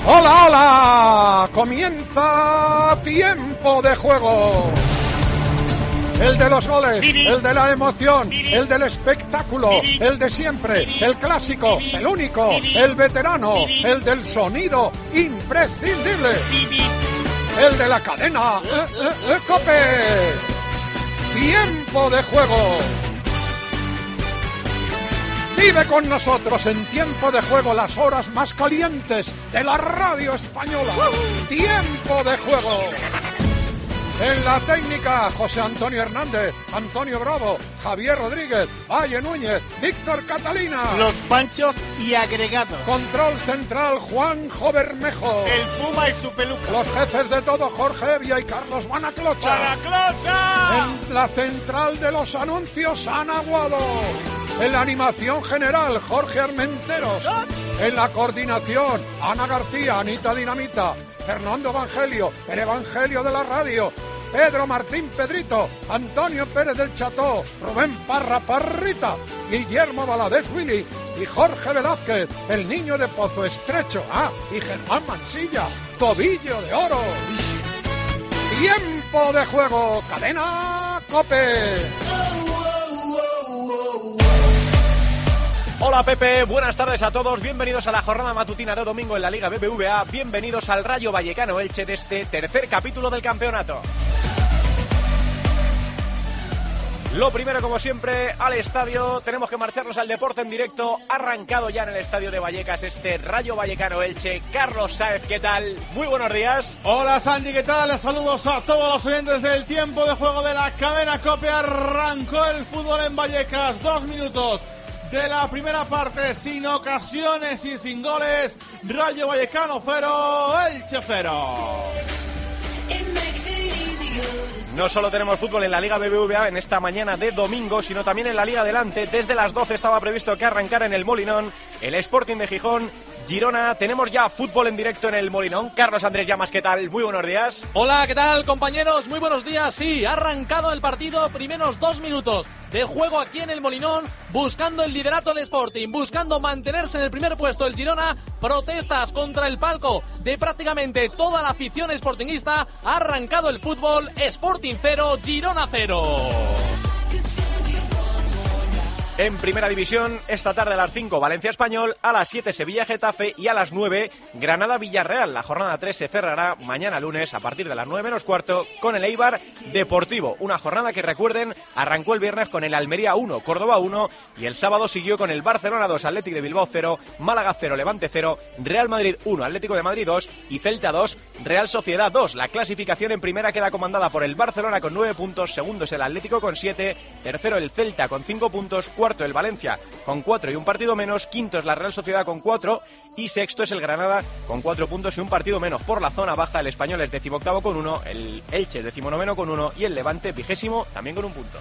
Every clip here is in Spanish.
¡Hola, hola! Comienza Tiempo de Juego. El de los goles, el de la emoción, el del espectáculo, el de siempre, el clásico, el único, el veterano, el del sonido imprescindible, el de la cadena COPE. Tiempo de Juego. Vive con nosotros en Tiempo de Juego las horas más calientes de la radio española. Tiempo de Juego. En la técnica, José Antonio Hernández, Antonio Bravo, Javier Rodríguez, Valle Núñez, Víctor Catalina. Los Panchos y agregados. Control central, Juanjo Bermejo. El Puma y su peluca. Los jefes de todo, Jorge Evia y Carlos Banaclocha. ¡Banaclocha! En la central de los anuncios, Ana Guado. En la animación general, Jorge Armenteros. En la coordinación, Ana García, Anita Dinamita, Fernando Evangelio, el Evangelio de la radio, Pedro Martín Pedrito, Antonio Pérez del Cható, Rubén Parra Parrita, Guillermo Valadez Willy y Jorge Velázquez, el niño de Pozo Estrecho, y Germán Mansilla, Tobillo de Oro. Tiempo de Juego, cadena COPE. Hola Pepe, buenas tardes a todos, bienvenidos a la jornada matutina de domingo en la Liga BBVA, bienvenidos al Rayo Vallecano Elche de este tercer capítulo del campeonato. Lo primero, como siempre, al estadio, tenemos que marcharnos al deporte en directo, arrancado ya en el estadio de Vallecas este Rayo Vallecano Elche. Carlos Sáez, ¿qué tal? Muy buenos días. Hola Sandy, ¿qué tal? Saludos a todos los oyentes del Tiempo de Juego de la cadena COPE. Arrancó el fútbol en Vallecas, 2 minutos de la primera parte, sin ocasiones y sin goles. Rayo Vallecano 0, Elche 0. No solo tenemos fútbol en la Liga BBVA en esta mañana de domingo, sino también en la Liga Adelante. Desde las 12 estaba previsto que arrancara en el Molinón el Sporting de Gijón, Girona. Tenemos ya fútbol en directo en el Molinón. Carlos Andrés Llamas, ¿qué tal? Muy buenos días. Hola, ¿qué tal, compañeros? Muy buenos días. Sí, ha arrancado el partido, primeros 2 minutos de juego aquí en el Molinón, buscando el liderato del Sporting, buscando mantenerse en el primer puesto el Girona. Protestas contra el palco de prácticamente toda la afición sportinguista. Ha arrancado el fútbol, Sporting 0, Girona 0. En primera división, esta tarde a las 5 Valencia Español, a las 7 Sevilla Getafe y a las 9 Granada Villarreal. La jornada 3 se cerrará mañana lunes a partir de las 9 menos cuarto con el Eibar Deportivo. Una jornada que, recuerden, arrancó el viernes con el Almería 1, Córdoba 1 y el sábado siguió con el Barcelona 2, Athletic de Bilbao 0, Málaga 0, Levante 0, Real Madrid 1, Atlético de Madrid 2 y Celta 2, Real Sociedad 2. La clasificación en primera queda comandada por el Barcelona con 9 puntos, segundo es el Atlético con 7, tercero el Celta con 5 puntos, cuarto el Valencia con 4 y un partido menos, quinto es la Real Sociedad con 4 y sexto es el Granada con 4 puntos y un partido menos. Por la zona baja el Español es 18º con 1, el Elche es 19º con 1 y el Levante 20º también con 1 punto.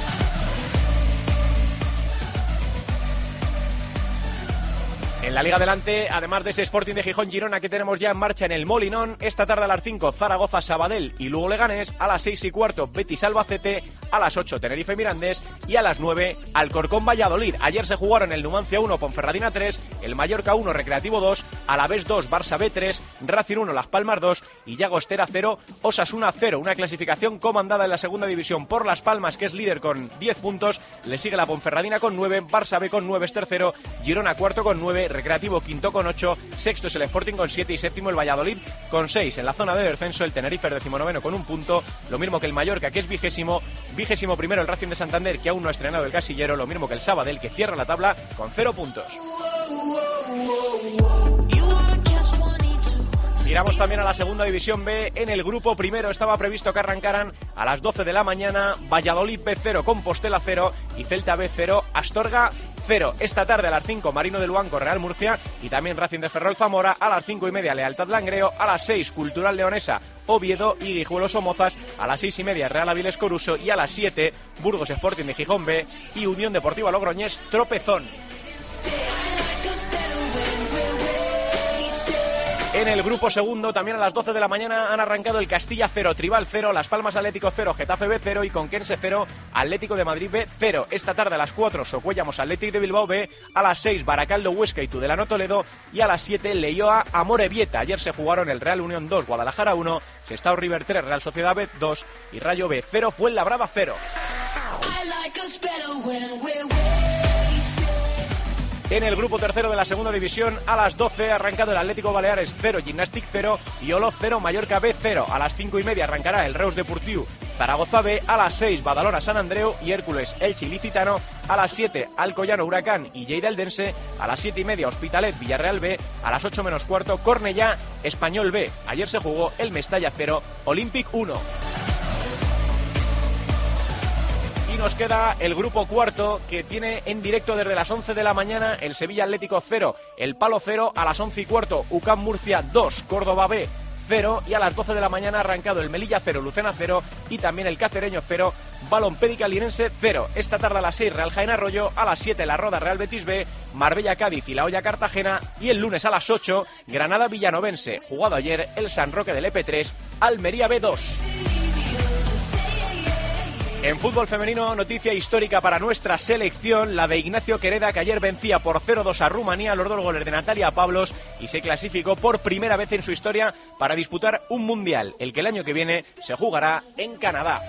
En la Liga Adelante, además de ese Sporting de Gijón Girona que tenemos ya en marcha en el Molinón, esta tarde a las 5 Zaragoza Sabadell y Lugo Leganés, a las 6 y cuarto Betis Albacete, a las 8 Tenerife Mirandés y a las 9 Alcorcón Valladolid. Ayer se jugaron el Numancia 1, Ponferradina 3, el Mallorca 1, Recreativo 2, Alavés 2, Barça B 3, Racing 1, Las Palmas 2 y Llagostera 0, Osasuna 0. Una clasificación comandada en la segunda división por Las Palmas, que es líder con 10 puntos, le sigue la Ponferradina con 9, Barça B con 9 es tercero, Girona cuarto con 9, Recreativo quinto con 8, sexto es el Sporting con 7 y séptimo el Valladolid con 6. En la zona de descenso el Tenerife es 19º con 1 punto, lo mismo que el Mallorca, que es vigésimo primero el Racing de Santander, que aún no ha estrenado el casillero, lo mismo que el Sabadell, que cierra la tabla con 0 puntos. Miramos también a la segunda división B. En el grupo primero estaba previsto que arrancaran a las 12 de la mañana Valladolid B 0, Compostela 0 y Celta B 0, Astorga 0. Esta tarde a las 5 Marino del Luanco, Real Murcia y también Racing de Ferrol Zamora. A las 5:30 Lealtad Langreo. A las 6 Cultural Leonesa, Oviedo y Guijuelo Somozas. A las 6:30 Real Avilés Coruso y a las 7 Burgos Sporting de Gijón B y Unión Deportiva Logroñés Tropezón. En el grupo segundo, también a las 12 de la mañana, han arrancado el Castilla 0, Tribal 0, Las Palmas Atlético 0, Getafe B 0 y Conquense 0, Atlético de Madrid B 0. Esta tarde a las 4, Socuellamos Atlético de Bilbao B, a las 6, Baracaldo Huesca y Tudelano Toledo, y a las 7, Leioa Amorebieta. Ayer se jugaron el Real Unión 2, Guadalajara 1, Sestao River 3, Real Sociedad B 2 y Rayo B 0, Fuenlabrada 0. En el grupo tercero de la segunda división, a las 12 ha arrancado el Atlético Baleares 0, Gimnàstic 0 y Olo 0, Mallorca B 0. A las 5:30 arrancará el Reus Deportiu Zaragoza B, a las 6 Badalona San Andreu y Hércules Elche Ilicitano, a las 7 Alcoyano Huracán y Lleida Eldense, a las 7:30 Hospitalet Villarreal B, a las 8 menos cuarto Cornellá Español B. Ayer se jugó el Mestalla 0, Olympic 1. Nos queda el grupo cuarto, que tiene en directo desde las 11 de la mañana el Sevilla Atlético 0, el Palo 0, a las 11:15 UCAM Murcia 2, Córdoba B 0 y a las 12 de la mañana ha arrancado el Melilla 0, Lucena 0 y también el Cacereño 0, Balompédica Linense 0. Esta tarde a las 6 Real Jaén Arroyo, a las 7 La Roda Real Betis B, Marbella Cádiz y La Hoya Cartagena y el lunes a las 8 Granada Villanovense. Jugado ayer el San Roque del EP3, Almería B2. En fútbol femenino, noticia histórica para nuestra selección, la de Ignacio Quereda, que ayer vencía por 0-2 a Rumanía, los 2 goles de Natalia Pavlos, y se clasificó por primera vez en su historia para disputar un mundial, el que el año que viene se jugará en Canadá.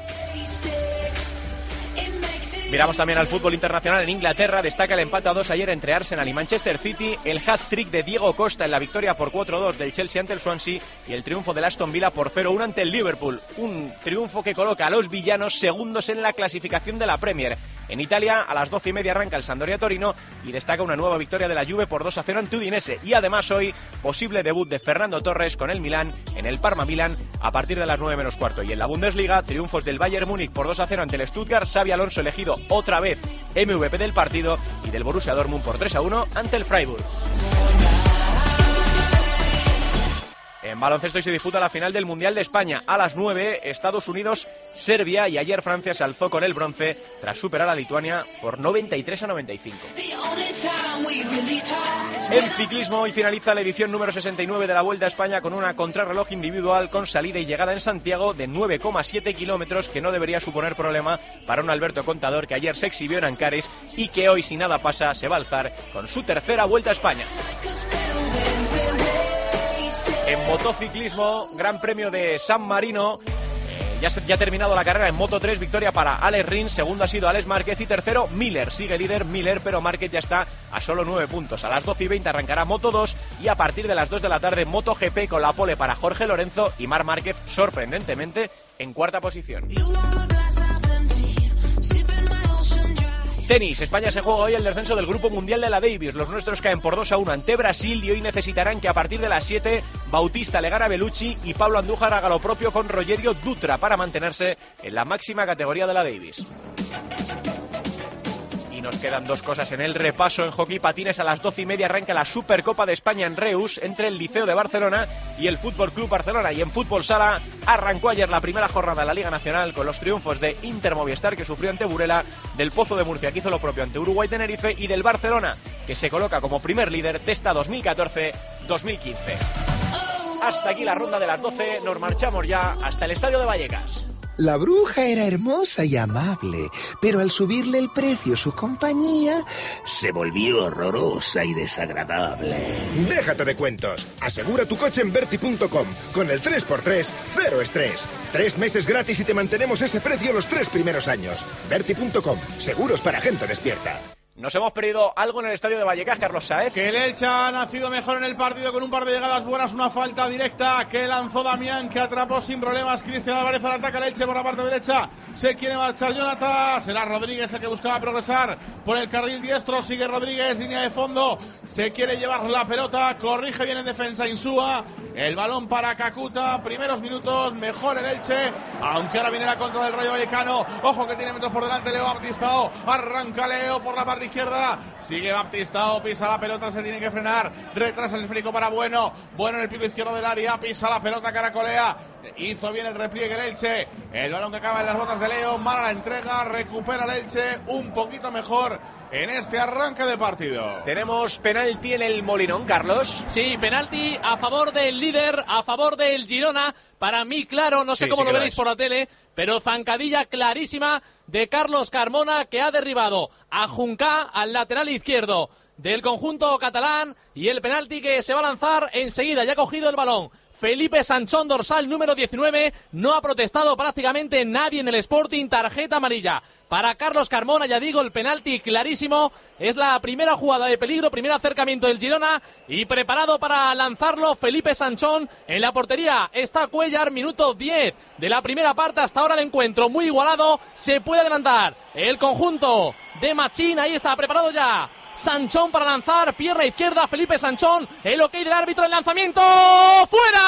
Miramos también al fútbol internacional en Inglaterra. Destaca el empate a 2 ayer entre Arsenal y Manchester City, el hat-trick de Diego Costa en la victoria por 4-2 del Chelsea ante el Swansea y el triunfo del Aston Villa por 0-1 ante el Liverpool. Un triunfo que coloca a los villanos segundos en la clasificación de la Premier. En Italia, a las 12:30 arranca el Sampdoria Torino y destaca una nueva victoria de la Juve por 2-0 ante Udinese. Y además hoy, posible debut de Fernando Torres con el Milán en el Parma Milán a partir de las 9 menos cuarto. Y en la Bundesliga, triunfos del Bayern Múnich por 2-0 ante el Stuttgart, Xabi Alonso elegido otra vez MVP del partido y del Borussia Dortmund por 3-1 ante el Freiburg. En baloncesto se disputa la final del Mundial de España. A las 9, Estados Unidos-Serbia, y ayer Francia se alzó con el bronce tras superar a Lituania por 93-95. En ciclismo, hoy finaliza la edición número 69 de la Vuelta a España con una contrarreloj individual con salida y llegada en Santiago de 9,7 kilómetros, que no debería suponer problema para un Alberto Contador que ayer se exhibió en Ancares y que hoy, si nada pasa, se va a alzar con su tercera Vuelta a España. En motociclismo, Gran Premio de San Marino. Ya ha terminado la carrera en Moto 3, victoria para Alex Rins, segundo ha sido Alex Márquez y tercero Miller. Sigue líder Miller, pero Márquez ya está a solo 9 puntos. A las 12:20 arrancará Moto 2 y a partir de las 2 de la tarde Moto GP con la pole para Jorge Lorenzo y Marc Márquez, sorprendentemente, en cuarta posición. Tenis, España se juega hoy el descenso del Grupo Mundial de la Davis. Los nuestros caen por 2-1 ante Brasil y hoy necesitarán que a partir de las 7 Bautista le gane a Bellucci y Pablo Andújar haga lo propio con Rogerio Dutra para mantenerse en la máxima categoría de la Davis. Y nos quedan dos cosas en el repaso. En hockey patines a las 12:30 arranca la Supercopa de España en Reus entre el Liceo de Barcelona y el Fútbol Club Barcelona. Y en fútbol sala arrancó ayer la primera jornada de la Liga Nacional con los triunfos de Inter Movistar, que sufrió ante Burela, del Pozo de Murcia, que hizo lo propio ante Uruguay Tenerife, y del Barcelona, que se coloca como primer líder de esta 2014-2015. Hasta aquí la ronda de las 12, nos marchamos ya hasta el Estadio de Vallecas. La bruja era hermosa y amable, pero al subirle el precio su compañía, se volvió horrorosa y desagradable. Déjate de cuentos. Asegura tu coche en Verti.com. Con el 3x3, cero estrés. 3 meses gratis y te mantenemos ese precio los 3 primeros años. Verti.com. Seguros para gente despierta. Nos hemos perdido algo en el Estadio de Vallecas, Carlos Sáez. Que el Elche ha nacido mejor en el partido con un par de llegadas buenas, una falta directa que lanzó Damián, que atrapó sin problemas Cristian Álvarez al ataque. El Elche por la parte derecha, se quiere marchar Jonathan, será Rodríguez el que buscaba progresar por el carril diestro, sigue Rodríguez, línea de fondo, se quiere llevar la pelota, corrige bien en defensa Insúa, el balón para Kakuta, primeros minutos, mejor el Elche, aunque ahora viene la contra del Rayo Vallecano, ojo que tiene metros por delante Leo Baptistao, arranca Leo por la parte izquierda, sigue Baptistao, pisa la pelota, se tiene que frenar, retrasa el esférico para Bueno en el pico izquierdo del área, pisa la pelota, caracolea, hizo bien el repliegue el Elche, el balón que acaba en las botas de Leo, mala la entrega, recupera el Elche, un poquito mejor en este arranque de partido. Tenemos penalti en el Molinón, Carlos. Sí, penalti a favor del líder, a favor del Girona. Para mí, claro, no sé cómo lo veréis por la tele, pero zancadilla clarísima de Carlos Carmona, que ha derribado a Juncá, al lateral izquierdo del conjunto catalán, y el penalti que se va a lanzar enseguida. Ya ha cogido el balón Felipe Sanchón, dorsal número 19, no ha protestado prácticamente nadie en el Sporting, tarjeta amarilla para Carlos Carmona. Ya digo, el penalti clarísimo, es la primera jugada de peligro, primer acercamiento del Girona, y preparado para lanzarlo Felipe Sanchón. En la portería está Cuellar, minuto 10 de la primera parte. Hasta ahora el encuentro muy igualado, se puede adelantar el conjunto de Machín. Ahí está, preparado ya Sanchón para lanzar, pierna izquierda, Felipe Sanchón, el ok del árbitro, el lanzamiento, ¡fuera!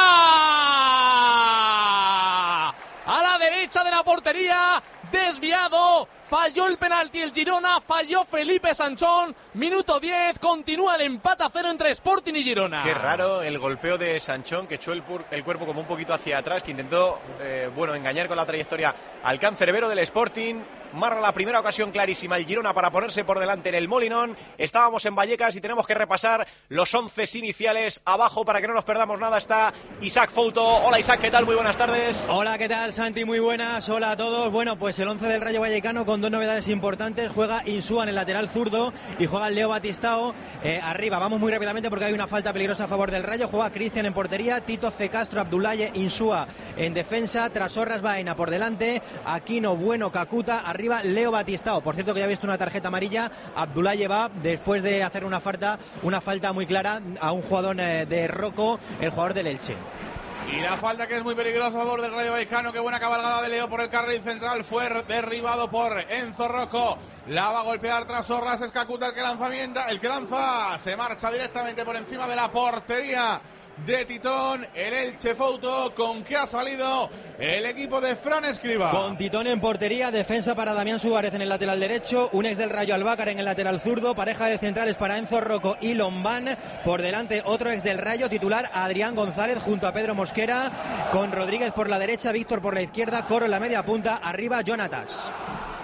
A la derecha de la portería, desviado, falló el penalti el Girona, falló Felipe Sanchón, minuto 10, continúa el empate a 0 entre Sporting y Girona. Qué raro el golpeo de Sanchón, que echó el cuerpo como un poquito hacia atrás, que intentó, engañar con la trayectoria al cancerbero del Sporting. Marca la primera ocasión clarísima el Girona para ponerse por delante en el Molinón. Estábamos en Vallecas y tenemos que repasar los 11 iniciales. Abajo, para que no nos perdamos nada, está Isaac Fouto. Hola Isaac, ¿qué tal? Muy buenas tardes. Hola, ¿qué tal Santi? Muy buenas, hola a todos. Bueno, pues el 11 del Rayo Vallecano con dos novedades importantes. Juega Insúa en el lateral zurdo y juega Leo Batistao arriba. Vamos muy rápidamente porque hay una falta peligrosa a favor del Rayo. Juega Cristian en portería, Tito C. Castro, Abdullaye, Insúa en defensa, Trasorras, Baena por delante, Aquino, Bueno, Kakuta, arriba Leo Batistao. Por cierto, que ya ha visto una tarjeta amarilla. Abdullaye va después de hacer una falta muy clara a un jugador de Rocco, el jugador del Elche. Y la falta que es muy peligrosa a favor del Rayo Vallecano. Qué buena cabalgada de Leo por el carril central. Fue derribado por Enzo Rocco. La va a golpear Trasorras. Es Kakuta el que lanza. Se marcha directamente por encima de la portería de Titón, el Elche. Fouto, ¿con qué ha salido el equipo de Fran Escribá? Con Titón en portería, defensa para Damián Suárez en el lateral derecho, un ex del Rayo Albácar en el lateral zurdo, pareja de centrales para Enzo Rocco y Lombán, por delante otro ex del Rayo, titular Adrián González junto a Pedro Mosquera, con Rodríguez por la derecha, Víctor por la izquierda, Coro en la media punta, arriba Jonatas.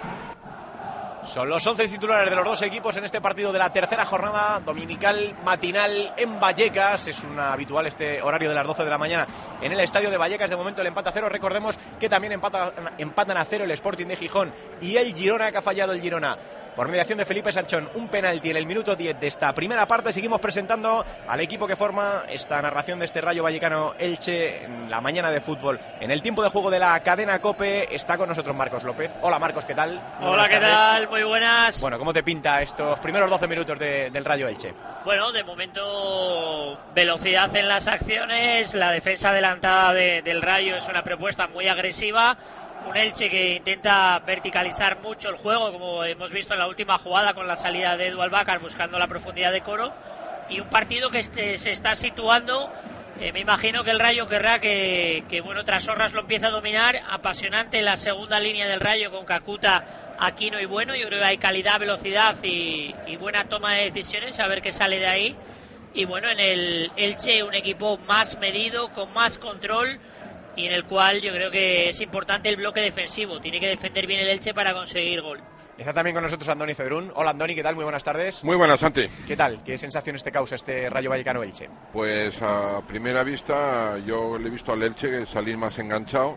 Son los 11 titulares de los dos equipos en este partido de la tercera jornada dominical matinal en Vallecas. Es una habitual este horario de las 12 de la mañana en el estadio de Vallecas. De momento el empate a 0. Recordemos que también empatan a 0 el Sporting de Gijón y el Girona, que ha fallado el Girona por mediación de Felipe Sanchón. Un penalti en el minuto 10 de esta primera parte. Seguimos presentando al equipo que forma esta narración de este Rayo Vallecano Elche en la mañana de fútbol. En el tiempo de juego de la cadena COPE está con nosotros Marcos López. Hola Marcos, ¿qué tal? Hola, ¿qué tal? Muy buenas. Bueno, ¿cómo te pinta estos primeros 12 minutos del Rayo Elche? Bueno, de momento velocidad en las acciones. La defensa adelantada del Rayo es una propuesta muy agresiva. Un Elche que intenta verticalizar mucho el juego, como hemos visto en la última jugada con la salida de Edu Albácar buscando la profundidad de Coro. Y un partido que se está situando. Me imagino que el Rayo querrá que Trasorras lo empiece a dominar. Apasionante la segunda línea del Rayo con Kakuta, Aquino y Bueno. Yo creo que hay calidad, velocidad y buena toma de decisiones. A ver qué sale de ahí. Y bueno, en el Elche un equipo más medido, con más control, y en el cual yo creo que es importante el bloque defensivo. Tiene que defender bien el Elche para conseguir gol. Está también con nosotros Andoni Cedrún. Hola Andoni, ¿qué tal? Muy buenas tardes. Muy buenas, Santi. ¿Qué tal? ¿Qué sensaciones te causa este Rayo Vallecano Elche? Pues a primera vista yo le he visto al Elche salir más enganchado.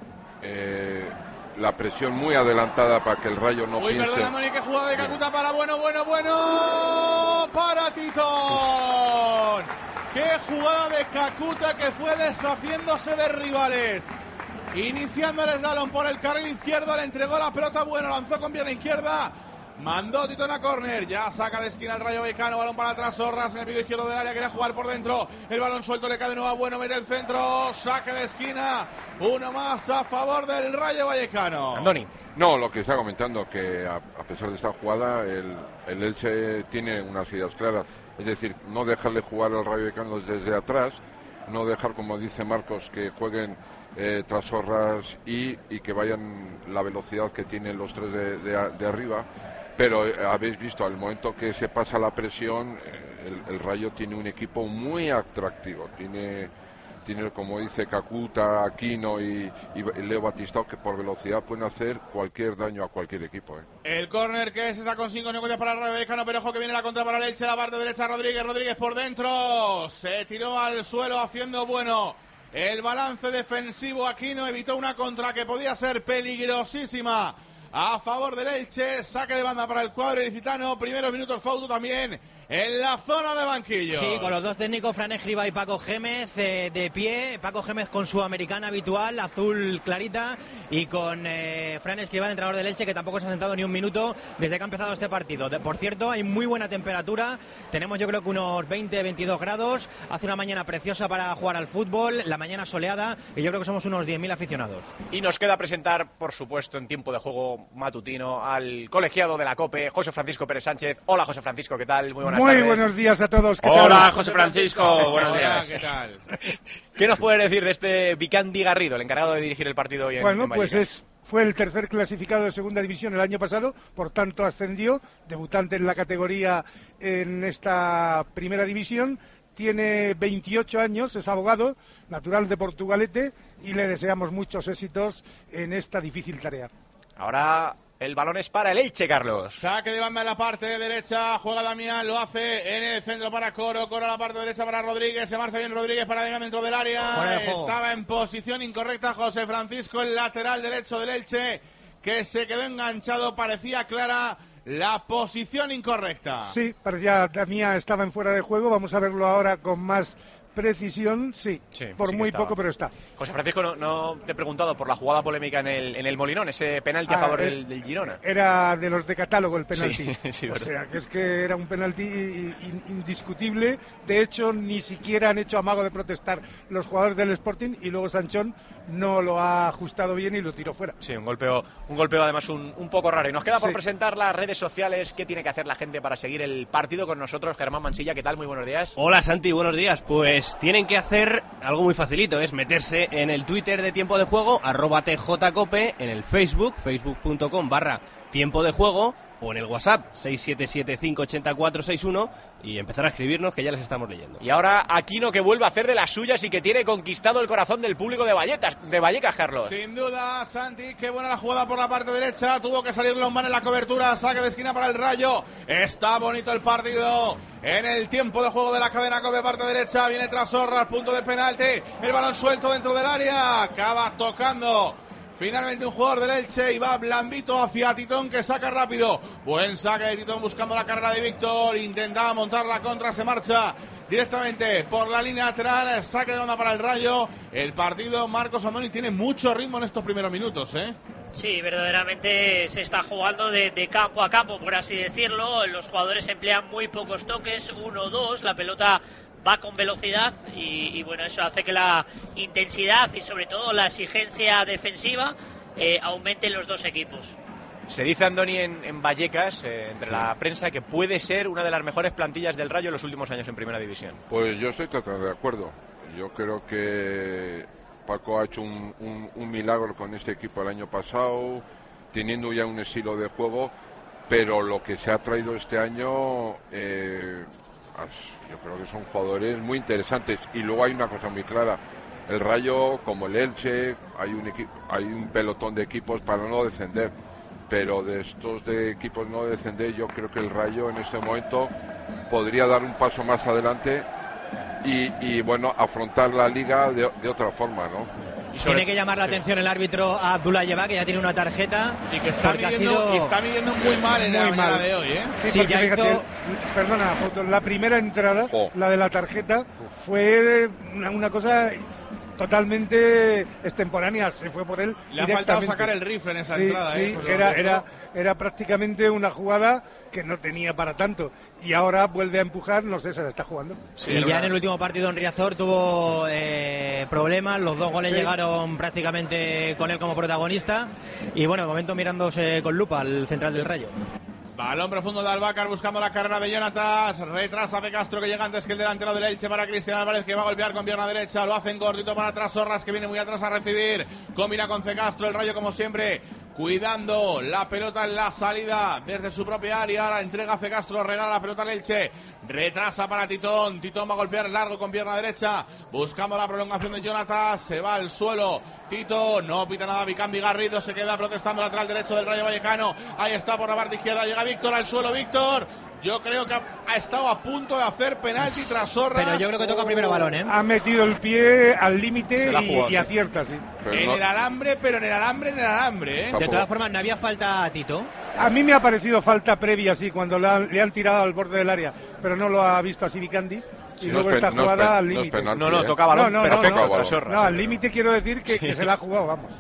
La presión muy adelantada para que el Rayo no piense. Perdona, Andoni, que jugada de Kakuta para Bueno, para Titón. Qué jugada de Kakuta, que fue deshaciéndose de rivales. Iniciando el slalom por el carril izquierdo, le entregó la pelota Bueno, lanzó con pierna izquierda, mandó Titón a córner, ya saca de esquina el Rayo Vallecano, balón para Trasorras en el pico izquierdo del área, quería jugar por dentro, el balón suelto, le cae de nuevo a Bueno, mete el centro, saque de esquina, uno más a favor del Rayo Vallecano. Andoni. No, lo que está comentando, que a pesar de esta jugada, el Elche tiene unas ideas claras, es decir, no dejarle jugar al Rayo Vallecano desde atrás, no dejar, como dice Marcos, que jueguen Trasorras y que vayan la velocidad que tienen los tres de arriba, pero habéis visto al momento que se pasa la presión, el Rayo tiene un equipo muy atractivo, tiene tiene, como dice Kakuta, Aquino y Leo Batistao, que por velocidad pueden hacer cualquier daño a cualquier equipo. El córner que se saca con 5 segundos para el Rayo Vallecano, pero ojo que viene la contra para el Elche, la parte derecha Rodríguez por dentro, se tiró al suelo haciendo bueno el balance defensivo. Aquino evitó una contra que podía ser peligrosísima a favor del Elche. Saque de banda para el cuadro ilicitano. Primeros minutos Fauto también en la zona de banquillo. Sí, con los dos técnicos, Fran Escribá y Paco Gémez de pie. Paco Gémez con su americana habitual, azul clarita, y con Fran Escribá, el entrenador del Elche, que tampoco se ha sentado ni un minuto desde que ha empezado este partido. Por cierto, hay muy buena temperatura. Tenemos, yo creo que unos 20-22 grados. Hace una mañana preciosa para jugar al fútbol, la mañana soleada, y yo creo que somos unos 10.000 aficionados. Y nos queda presentar, por supuesto, en tiempo de juego matutino, al colegiado de la COPE, José Francisco Pérez Sánchez. Hola, José Francisco, ¿qué tal? Muy buenas tardes. Muy buenos días a todos. ¿Qué Hola, tal? José Francisco. Buenos días. ¿Qué tal? ¿Qué nos puede decir de este Vicandi Garrido, el encargado de dirigir el partido hoy en Bueno, Vallecas? pues fue el tercer clasificado de segunda división el año pasado, por tanto ascendió, debutante en la categoría en esta primera división. Tiene 28 años, es abogado, natural de Portugalete, y le deseamos muchos éxitos en esta difícil tarea. Ahora el balón es para el Elche, Carlos. Saque de banda en la parte derecha, juega Damián, lo hace en el centro para Coro a la parte derecha para Rodríguez, se marcha bien Rodríguez para llegar dentro del área. Estaba en posición incorrecta José Francisco, el lateral derecho del Elche, que se quedó enganchado, parecía clara la posición incorrecta. Sí, parecía Damián estaba en fuera de juego, vamos a verlo ahora con más precisión, por muy poco, pero está. José Francisco, no te he preguntado por la jugada polémica en el Molinón, ese penalti a favor del Girona. Era de los de catálogo el penalti. Sí, o sea, que es que era un penalti indiscutible. De hecho, ni siquiera han hecho amago de protestar los jugadores del Sporting, y luego Sanchón no lo ha ajustado bien y lo tiró fuera. Sí, un golpeo además un poco raro. Y nos queda por presentar las redes sociales. ¿Qué tiene que hacer la gente para seguir el partido con nosotros? Germán Mansilla, ¿qué tal? Muy buenos días. Hola Santi, buenos días. Pues tienen que hacer algo muy facilito, es meterse en el Twitter de Tiempo de Juego, @TJCope, en el Facebook, facebook.com/Tiempo de Juego, o en el WhatsApp 677-584-61, y empezar a escribirnos, que ya les estamos leyendo. Y ahora Aquino, que vuelve a hacer de las suyas y que tiene conquistado el corazón del público de Vallecas, Carlos. Sin duda, Santi, qué buena la jugada por la parte derecha, tuvo que salir Lombán en la cobertura, saque de esquina para el Rayo. Está bonito el partido en el tiempo de juego de la cadena COPE, parte derecha, viene Trasorras, punto de penalti, el balón suelto dentro del área, acaba tocando finalmente un jugador del Elche y va blandito hacia Titón, que saca rápido. Buen saque de Titón buscando la carrera de Víctor. Intentaba montar la contra, se marcha directamente por la línea lateral. Saque de onda para el Rayo. El partido, Marcos Andoni, tiene mucho ritmo en estos primeros minutos, ¿eh? Sí, verdaderamente se está jugando de campo a campo, por así decirlo. Los jugadores emplean muy pocos toques, 1 o 2. La pelota va con velocidad y bueno, eso hace que la intensidad y sobre todo la exigencia defensiva aumente en los dos equipos. Se dice, Andoni, en Vallecas, entre la prensa, que puede ser una de las mejores plantillas del Rayo en los últimos años en Primera División. Pues yo estoy totalmente de acuerdo. Yo creo que Paco ha hecho un milagro con este equipo el año pasado, teniendo ya un estilo de juego, pero lo que se ha traído este año, yo creo que son jugadores muy interesantes. Y luego hay una cosa muy clara: el Rayo, como el Elche, hay un pelotón de equipos para no descender, pero de estos de equipos no descender, yo creo que el Rayo en este momento podría dar un paso más adelante y bueno, afrontar la liga de otra forma, ¿no? Tiene que llamar la atención el árbitro a Abdullah Yeba, que ya tiene una tarjeta y que está midiendo muy mal en la mañana de hoy, ¿eh? Sí, porque fíjate, perdona, la primera entrada, la de la tarjeta, fue una cosa totalmente extemporánea, se fue por él. Le ha faltado sacar el rifle en esa entrada. Sí, era prácticamente una jugada que no tenía para tanto, y ahora vuelve a empujar, no sé, se la está jugando. Sí, y ya en el último partido en Riazor tuvo problemas, los 2 goles llegaron prácticamente con él como protagonista, y bueno, de momento mirándose con lupa al central del Rayo. Balón profundo de Albácar buscando la carrera de Jonatas. Retrasa de Castro, que llega antes que el delantero del Elche, para Cristian Álvarez, que va a golpear con pierna derecha. Lo hacen gordito para atrás Sorras, que viene muy atrás a recibir. Combina con C. Castro, el Rayo como siempre cuidando la pelota en la salida desde su propia área. Ahora entrega hace Castro, regala la pelota al Elche, retrasa para Titón. Titón va a golpear largo con pierna derecha, buscando la prolongación de Jonathan. Se va al suelo Tito, no pita nada Vicambi. Garrido se queda protestando, lateral derecho del Rayo Vallecano. Ahí está por la parte izquierda, llega Víctor al suelo. Víctor, yo creo que ha estado a punto de hacer penalti tras Sorras. Pero yo creo que toca primero balón, ¿eh? Ha metido el pie al límite y acierta, sí. En el alambre, ¿eh? De todas formas, no había falta a Tito. A mí me ha parecido falta previa, sí, cuando le han tirado al borde del área, pero no lo ha visto así Vicandi. Y luego esta jugada al límite. No, toca balón, perfecto. No, al límite quiero decir que se la ha jugado, vamos.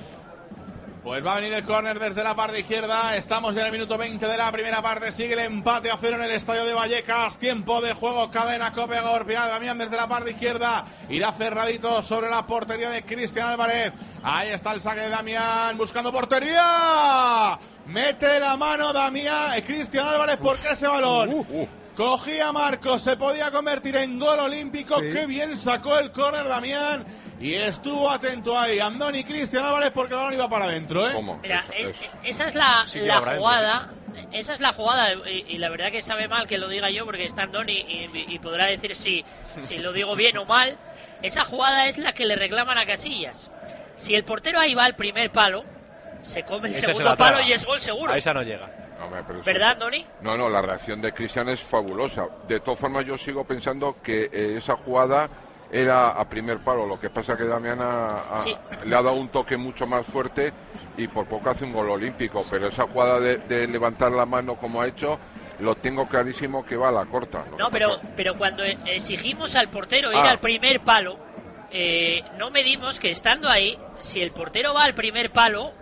Pues va a venir el córner desde la parte izquierda. Estamos en el minuto 20 de la primera parte. Sigue el empate a 0 en el estadio de Vallecas. Tiempo de juego, cadena COPE. Golpea Damián desde la parte izquierda. Irá cerradito sobre la portería de Cristian Álvarez. Ahí está el saque de Damián buscando portería. Mete la mano Damián, Cristian Álvarez, porque ese balón cogía Marcos, se podía convertir en gol olímpico. Sí. Qué bien sacó el córner Damián. Y estuvo atento ahí Andoni Cristian Álvarez, porque el balón iba para adentro, ¿eh? ¿Cómo? Mira, esa es la jugada. Esa es la jugada, y la verdad que sabe mal que lo diga yo, porque está Andoni y podrá decir si lo digo bien o mal. Esa jugada es la que le reclaman a Casillas. Si el portero ahí va al primer palo, se come el segundo palo y es gol seguro. A esa no llega. ¿Verdad, Andoni? No, la reacción de Cristian es fabulosa. De todas formas, yo sigo pensando que esa jugada era a primer palo. Lo que pasa que Damián le ha dado un toque mucho más fuerte y por poco hace un gol olímpico. Pero esa jugada de levantar la mano como ha hecho, lo tengo clarísimo que va a la corta. No, pero cuando exigimos al portero ir al primer palo, no medimos que estando ahí, si el portero va al primer palo,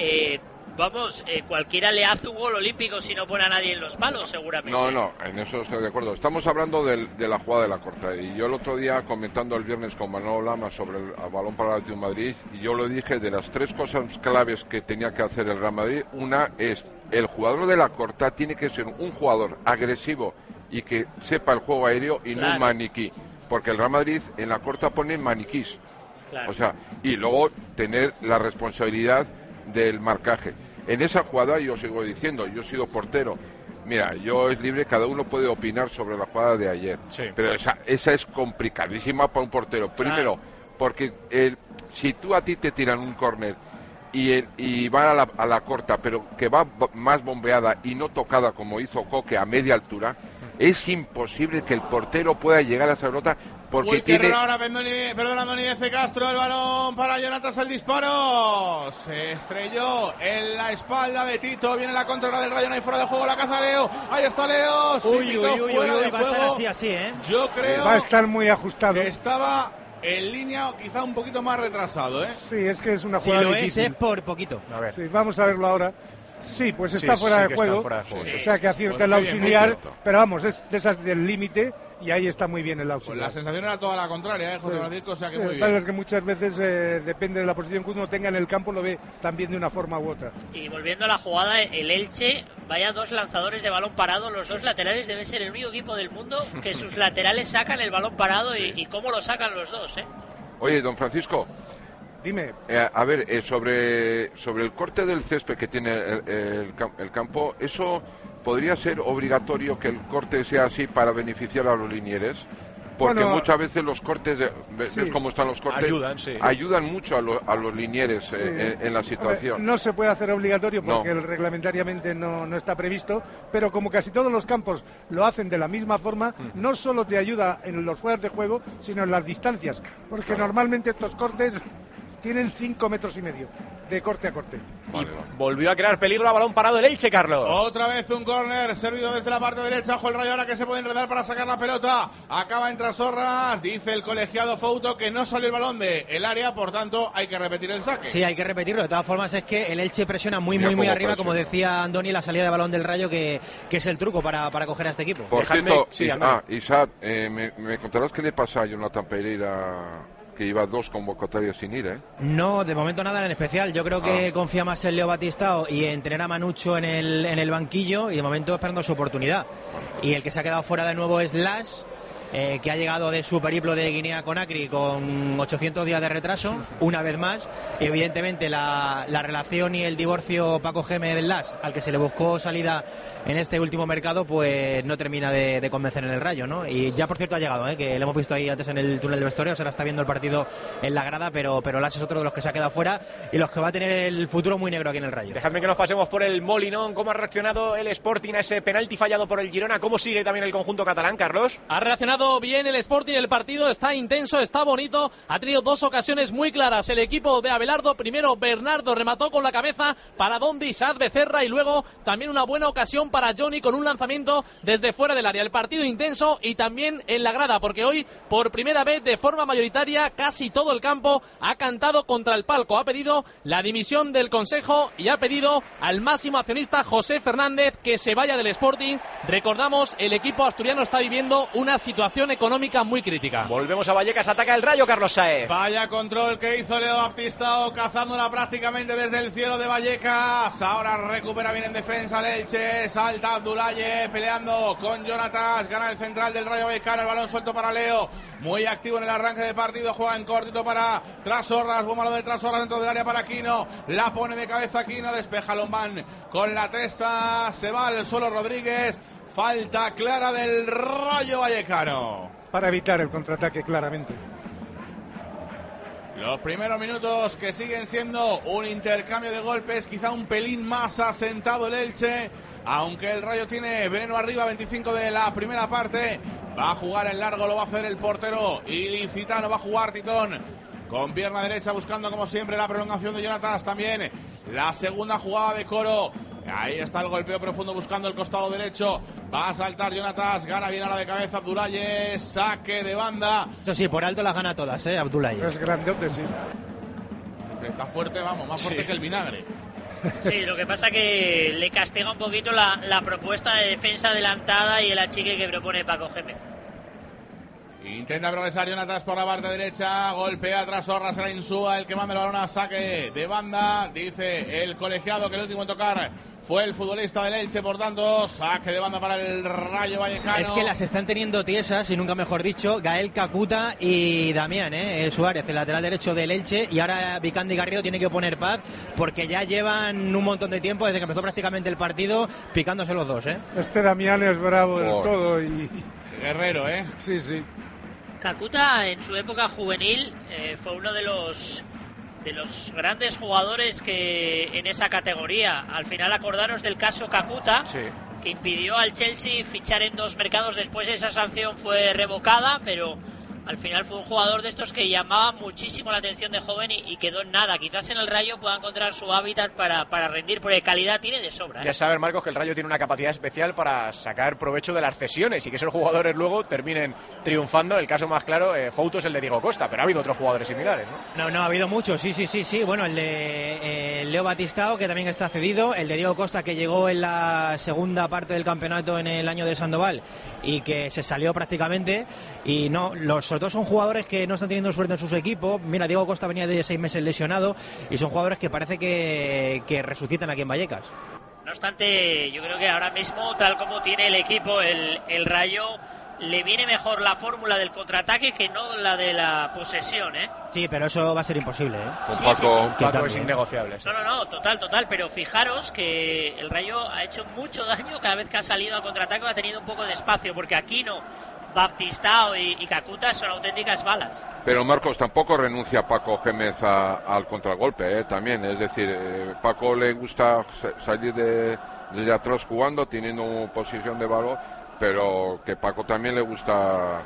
cualquiera le hace un gol olímpico si no pone a nadie en los palos, seguramente. No, en eso estoy de acuerdo. Estamos hablando de la jugada de la corta. Y yo el otro día, comentando el viernes con Manolo Lama sobre el balón para el Atlético de Madrid, y yo lo dije, de las tres cosas claves que tenía que hacer el Real Madrid, una es, el jugador de la corta tiene que ser un jugador agresivo y que sepa el juego aéreo y no un maniquí. Porque el Real Madrid en la corta pone maniquís. Claro. O sea, y luego tener la responsabilidad del marcaje. En esa jugada yo sigo diciendo, yo he sido portero. Mira, yo es libre, cada uno puede opinar sobre la jugada de ayer. Sí. Pero esa es complicadísima para un portero. Primero, porque si a ti te tiran un córner y van a la corta, pero que va más bombeada y no tocada como hizo Coque a media altura, es imposible que el portero pueda llegar a esa pelota. Porque tiene... ahora, Andoni F. Castro, el balón para Jonatas, el disparo. Se estrelló en la espalda de Tito. Viene la contra del Rayo, no hay fuera de juego, la caza Leo. Ahí está Leo. Uy, va a estar así, ¿eh? Yo creo va a estar muy ajustado. Que estaba en línea, quizá un poquito más retrasado, ¿eh? Sí, es que es una jugada difícil. Si lo es por poquito. A ver. Sí, vamos a verlo ahora. Sí, pues está fuera de juego. O sea que acierta el auxiliar, pero vamos, es de esas del límite y ahí está muy bien el auxiliar. Pues la sensación era toda la contraria, José Francisco, o sea que muy bien. Claro, es que muchas veces depende de la posición que uno tenga en el campo, lo ve también de una forma u otra. Y volviendo a la jugada, el Elche, vaya dos lanzadores de balón parado, los dos laterales, debe ser el único equipo del mundo que sus laterales sacan el balón parado y cómo lo sacan los dos, ¿eh? Oye, don Francisco, dime. A ver, sobre el corte del césped que tiene el campo, ¿eso podría ser obligatorio que el corte sea así para beneficiar a los linieres? Porque muchas veces los cortes, ¿ves cómo están los cortes? Ayudan mucho a los linieres en la situación. No se puede hacer obligatorio porque reglamentariamente no está previsto, pero como casi todos los campos lo hacen de la misma forma, no solo te ayuda en los fueras de juego, sino en las distancias, porque normalmente estos cortes tienen 5 metros y medio de corte a corte. Vale. Volvió a crear peligro a balón parado el Elche, Carlos. Otra vez un córner servido desde la parte derecha. Ojo el Rayo ahora que se puede enredar para sacar la pelota. Acaba entre Sorras. Dice el colegiado Fouto que no salió el balón del área, por tanto hay que repetir el saque. Sí, hay que repetirlo. De todas formas es que el Elche presiona muy arriba, como decía Andoni, la salida de balón del Rayo, que es el truco para coger a este equipo. Por cierto, Isaac, me contarás qué le pasa a Jonathan Pereira, que iba 2 convocatorias sin ir, ¿eh? No, de momento nada en especial. Yo creo que confía más en Leo Batistao y en tener a Manucho en el banquillo, y de momento esperando su oportunidad. Y el que se ha quedado fuera de nuevo es Lash, que ha llegado de su periplo de Guinea-Conakry con 800 días de retraso, una vez más. Evidentemente la relación y el divorcio Paco Gémez del Las, al que se le buscó salida en este último mercado, pues no termina de convencer en el Rayo, ¿no? Y ya por cierto ha llegado, que lo hemos visto ahí antes en el túnel de vestuarios, ahora está viendo el partido en la grada, pero Las es otro de los que se ha quedado fuera y los que va a tener el futuro muy negro aquí en el Rayo. Dejadme que nos pasemos por el Molinón. ¿Cómo ha reaccionado el Sporting a ese penalti fallado por el Girona? ¿Cómo sigue también el conjunto catalán, Carlos? Ha reaccionado bien el Sporting, el partido está intenso, está bonito, ha tenido dos ocasiones muy claras el equipo de Abelardo. Primero Bernardo remató con la cabeza para Dondi Saad Becerra y luego también una buena ocasión para Johnny con un lanzamiento desde fuera del área. El partido intenso y también en la grada, porque hoy por primera vez de forma mayoritaria casi todo el campo ha cantado contra el palco, ha pedido la dimisión del Consejo y ha pedido al máximo accionista José Fernández que se vaya del Sporting. Recordamos, el equipo asturiano está viviendo una situación económica muy crítica. Volvemos a Vallecas, ataca el Rayo, Carlos Saez. Vaya control que hizo Leo Baptistao, cazándola prácticamente desde el cielo de Vallecas. Ahora recupera bien en defensa el Elche, salta Abdoulaye peleando con Jonatas, gana el central del Rayo Vallecano, el balón suelto para Leo, muy activo en el arranque de partido, juega en cortito para Trasorras, buen balón de Trasorras dentro del área para Aquino, la pone de cabeza Aquino, despeja Lombán con la testa, se va al suelo Rodríguez, falta clara del Rayo Vallecano. Para evitar el contraataque, claramente. Los primeros minutos que siguen siendo un intercambio de golpes, quizá un pelín más asentado el Elche, aunque el Rayo tiene veneno arriba, 25 de la primera parte. Va a jugar en largo, lo va a hacer el portero ilicitano, va a jugar Titón con pierna derecha, buscando como siempre la prolongación de Jonatas, también la segunda jugada de Coro. Ahí está el golpeo profundo buscando el costado derecho. Va a saltar Jonatas, gana bien ahora de cabeza Abdoulaye, saque de banda. Eso sí, por alto las gana todas, Abdoulaye. Es grandote, sí. Está fuerte, vamos, más fuerte que el vinagre. Sí, lo que pasa que le castiga un poquito la propuesta de defensa adelantada y el achique que propone Paco Gémez. Intenta progresar Jonatas por la parte derecha, golpea tras Orras, era Insúa el que manda el balón a saque de banda. Dice el colegiado que el último en tocar fue el futbolista del Elche, por tanto, saque de banda para el Rayo Vallecano. Es que las están teniendo tiesas, y nunca mejor dicho, Gael Cacuta y Damián, Suárez, el lateral derecho del Elche, y ahora Vicandi Garrido tiene que poner paz, porque ya llevan un montón de tiempo, desde que empezó prácticamente el partido, picándose los dos, Este Damián es bravo del todo y... Guerrero, Sí, sí. Cacuta en su época juvenil fue uno de los grandes jugadores que en esa categoría. Al final acordaros del caso Cacuta, sí, que impidió al Chelsea fichar en dos mercados. Después esa sanción fue revocada, pero al final fue un jugador de estos que llamaba muchísimo la atención de joven y quedó en nada. Quizás en el Rayo pueda encontrar su hábitat para rendir, porque calidad tiene de sobra. Ya saben, Marcos, que el Rayo tiene una capacidad especial para sacar provecho de las cesiones y que esos jugadores luego terminen triunfando. El caso más claro, Fouto es el de Diego Costa, pero ha habido otros jugadores similares, ¿no? No, ha habido muchos, sí. Bueno, el de Leo Baptistao, que también está cedido, el de Diego Costa, que llegó en la segunda parte del campeonato en el año de Sandoval y que se salió prácticamente. Y no, sobre todo son jugadores que no están teniendo suerte en sus equipos. Mira, Diego Costa venía de 6 meses lesionado y son jugadores que parece que resucitan aquí en Vallecas. No obstante, yo creo que ahora mismo, tal como tiene el equipo, el Rayo, le viene mejor la fórmula del contraataque que no la de la posesión, Sí, pero eso va a ser imposible, Con Sí, Paco es innegociable. No, total, pero fijaros que el Rayo ha hecho mucho daño cada vez que ha salido al contraataque, ha tenido un poco de espacio, porque Aquino, Baptistao y Cacuta son auténticas balas. Pero Marcos, tampoco renuncia Paco Gémez al contragolpe, también, es decir, Paco le gusta salir desde atrás jugando, teniendo posición de balón, pero que Paco también le gusta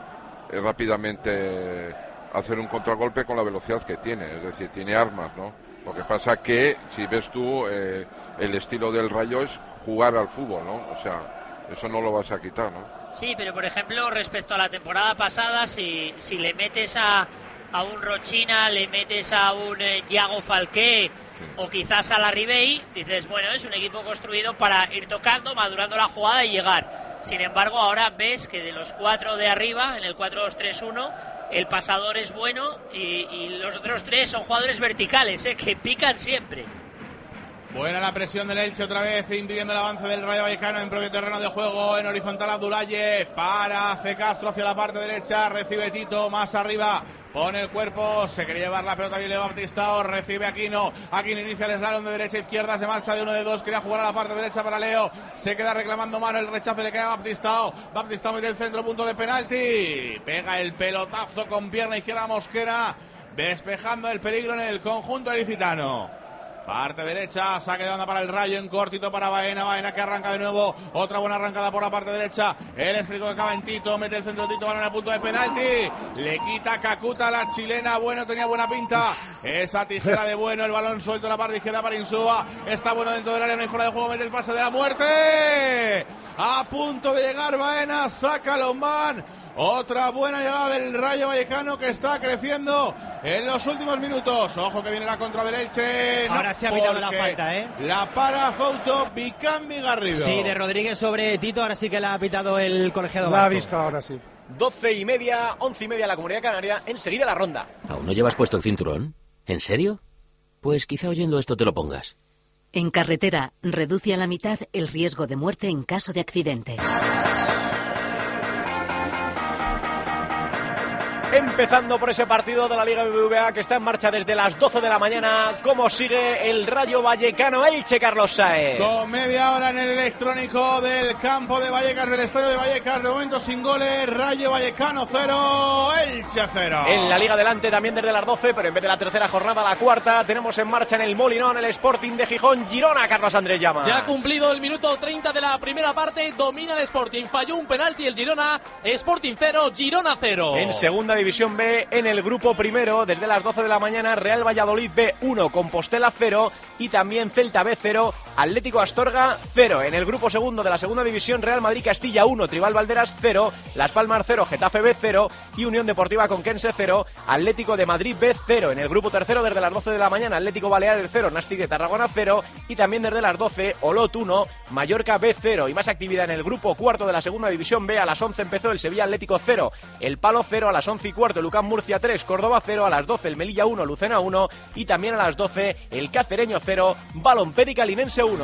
rápidamente hacer un contragolpe con la velocidad que tiene, es decir, tiene armas, ¿no? Lo que pasa que, si ves tú, el estilo del Rayo es jugar al fútbol, ¿no? O sea, eso no lo vas a quitar, ¿no? Sí, pero por ejemplo, respecto a la temporada pasada, si le metes a un Rochina, le metes a un Yago Falqué, o quizás a la Ribey, dices, bueno, es un equipo construido para ir tocando, madurando la jugada y llegar. Sin embargo, ahora ves que de los 4 de arriba, en el 4-2-3-1, el pasador es bueno y los otros 3 son jugadores verticales, que pican siempre. Buena la presión del Elche otra vez, impidiendo el avance del Rayo Vallecano en propio terreno de juego. En horizontal Abdoulaye para C. Castro hacia la parte derecha, recibe Tito más arriba. Pone el cuerpo, se quería llevar la pelota bien Leo Baptistao, recibe Aquino inicia el slalom de derecha a izquierda, se marcha de 1 de 2, quería jugar a la parte derecha para Leo, se queda reclamando mano, el rechazo le cae a Baptistao mete el centro, punto de penalti, pega el pelotazo con pierna izquierda Mosquera, despejando el peligro en el conjunto ilicitano. Parte derecha, saque de banda para el Rayo, en cortito para Baena que arranca de nuevo, otra buena arrancada por la parte derecha, el esférico que acaba en Tito, mete el centro Tito, balón a punto de penalti, le quita Cacuta a la chilena, Bueno tenía buena pinta, esa tijera de Bueno, el balón suelto en la parte izquierda para Insúa, está Bueno dentro del área, no hay fuera de juego, mete el pase de la muerte, a punto de llegar Baena, saca Lombán. Otra buena llegada del Rayo Vallecano que está creciendo en los últimos minutos. Ojo que viene la contra del Elche. Ahora se ha pitado la falta, La para Fouto Vicambi Garrido. Sí, de Rodríguez sobre Tito, ahora sí que la ha pitado el colegiado La ha vasco. visto ahora sí. 12:30, 11:30 la Comunidad Canaria, enseguida la ronda. ¿Aún no llevas puesto el cinturón? ¿En serio? Pues quizá oyendo esto te lo pongas. En carretera, reduce a la mitad el riesgo de muerte en caso de accidente. Empezando por ese partido de la Liga BBVA que está en marcha desde las 12 de la mañana. ¿Cómo sigue el Rayo Vallecano Elche, Carlos Sáez? Con media hora en el electrónico del campo de Vallecas, del estadio de Vallecas. De momento sin goles, Rayo Vallecano 0, Elche 0. En la Liga Adelante también desde las 12, pero en vez de la tercera jornada, la cuarta. Tenemos en marcha en el Molinón el Sporting de Gijón, Girona, Carlos Andrés Llamas. Ya ha cumplido el minuto 30 de la primera parte, domina el Sporting, falló un penalti el Girona, Sporting 0, Girona 0. En segunda división B, en el grupo primero, desde las 12 de la mañana, Real Valladolid B 1, Compostela 0 y también Celta B 0, Atlético Astorga 0. En el grupo segundo de la segunda división, Real Madrid Castilla 1, Tribal Valderas 0, Las Palmas 0, Getafe B 0 y Unión Deportiva Conquense 0, Atlético de Madrid B 0. En el grupo tercero, desde las 12 de la mañana, Atlético Baleares 0, Nastic de Tarragona 0 y también desde las 12, Olot 1, Mallorca B 0. Y más actividad en el grupo cuarto de la segunda división B. A las 11 empezó el Sevilla Atlético 0, el Palo 0, a las 11 y cuarto Lucán Murcia 3, Córdoba 0, a las 12 el Melilla 1, Lucena 1 y también a las 12 el Cacereño 0, Balompédica Linense 1.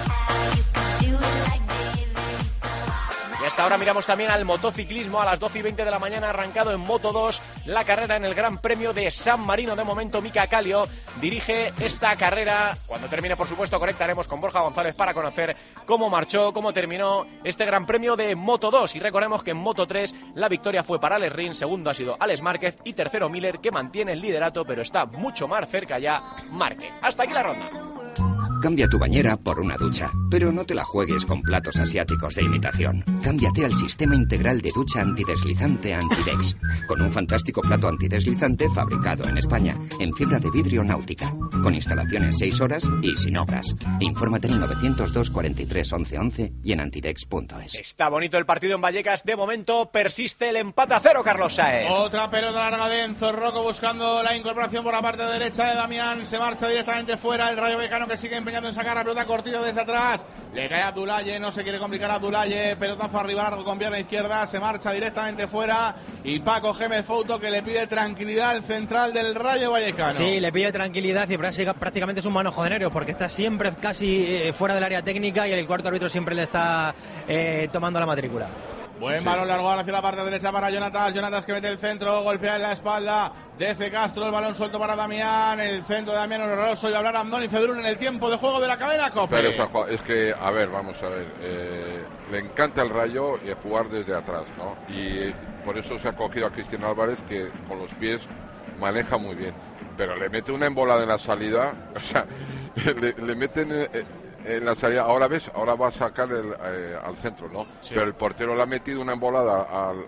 Y hasta ahora miramos también al motociclismo. A las 12:20 de la mañana ha arrancado en Moto 2 la carrera en el Gran Premio de San Marino. De momento Mika Kallio dirige esta carrera. Cuando termine, por supuesto, conectaremos con Borja González para conocer cómo marchó, cómo terminó este Gran Premio de Moto 2. Y recordemos que en Moto 3 la victoria fue para Alex Rins, segundo ha sido Alex Márquez y tercero Miller, que mantiene el liderato, pero está mucho más cerca ya Márquez. Hasta aquí la ronda. Cambia tu bañera por una ducha, pero no te la juegues con platos asiáticos de imitación. Cámbiate al sistema integral de ducha antideslizante Antidex, con un fantástico plato antideslizante fabricado en España, en fibra de vidrio náutica, con instalaciones 6 horas y sin obras. Infórmate en el 902 43 11 11 y en antidex.es. Está bonito el partido en Vallecas. De momento persiste el empate a 0, Carlos Sáez. Otra pelota larga de Enzo Rocco buscando la incorporación por la parte derecha de Damián. Se marcha directamente fuera el Rayo Vallecano, que sigue empeñado en sacar la pelota cortita desde atrás. Le cae a Abdoulaye, no se quiere complicar a Abdoulaye. Pelotazo arriba largo con pierna izquierda. Se marcha directamente fuera. Y Paco Gémez Fouto, que le pide tranquilidad al central del Rayo Vallecano. Sí, le pide tranquilidad y prácticamente es un manojo de nervios, porque está siempre casi fuera del área técnica y el cuarto árbitro siempre le está tomando la matrícula. Buen balón largo hacia la parte derecha para Jonatas que mete el centro, golpea en la espalda de C. Castro, el balón suelto para Damián, el centro de Damián horroroso, y hablar Andoni Cedrún en el tiempo de juego de la cadena COPE. Pero es que, a ver, vamos a ver, le encanta el Rayo y jugar desde atrás, ¿no? Y por eso se ha cogido a Cristian Álvarez, que con los pies maneja muy bien, pero le mete una embolada en la salida, o sea, le meten... en la salida, ahora va a sacar al centro, ¿no? Sí. Pero el portero le ha metido una embolada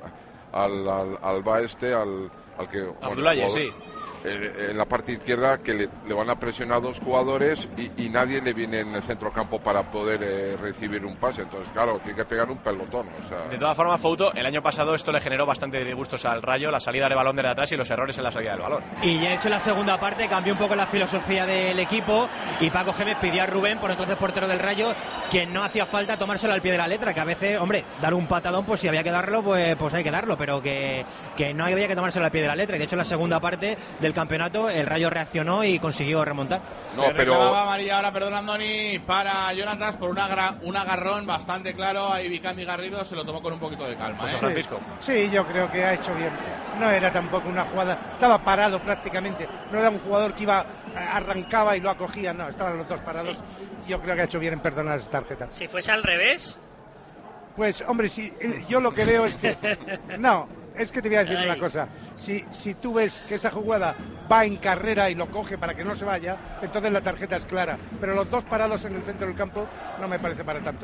al que Abdoulaye, sí. En la parte izquierda, que le van a presionar dos jugadores y nadie le viene en el centrocampo para poder recibir un pase. Entonces, claro, tiene que pegar un pelotón. O sea... De todas formas, Fouto, el año pasado esto le generó bastante disgustos al Rayo, la salida de balón desde atrás y los errores en la salida del balón. Y de hecho en la segunda parte cambió un poco la filosofía del equipo y Paco Gémez pidió a Rubén, por entonces portero del Rayo, que no hacía falta tomárselo al pie de la letra, que a veces, hombre, dar un patadón, pues si había que darlo, pues hay que darlo, pero que no había que tomárselo al pie de la letra. Y de hecho en la segunda parte del del campeonato, el Rayo reaccionó y consiguió remontar. No, se reclamaba María ahora, perdón, Andoni, para Jonatas por un agarrón bastante claro. Ahí Vicami Garrido se lo tomó con un poquito de calma. Sí, Francisco. Sí, yo creo que ha hecho bien. No era tampoco una jugada, estaba parado prácticamente. No era un jugador que arrancaba y lo acogía, no, estaban los dos parados. Yo creo que ha hecho bien en perdonar esa tarjeta. Si fuese al revés. Pues, hombre, yo lo que veo es que... No, es que te voy a decir una cosa. Si tú ves que esa jugada va en carrera y lo coge para que no se vaya, entonces la tarjeta es clara. Pero los dos parados en el centro del campo no me parece para tanto.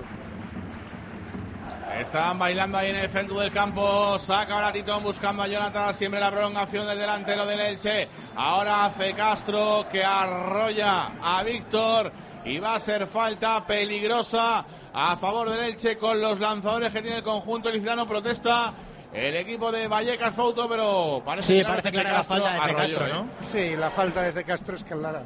Están bailando ahí en el centro del campo. Saca ahora Titón buscando a Jonathan. Siempre la prolongación del delantero del Elche. Ahora hace Castro que arrolla a Víctor. Y va a ser falta peligrosa a favor del Elche con los lanzadores que tiene el conjunto ilicitano. Protesta el equipo de Vallecas, Fouto, pero parece clara la falta de Castro, ¿no? Sí, la falta de Castro es clara.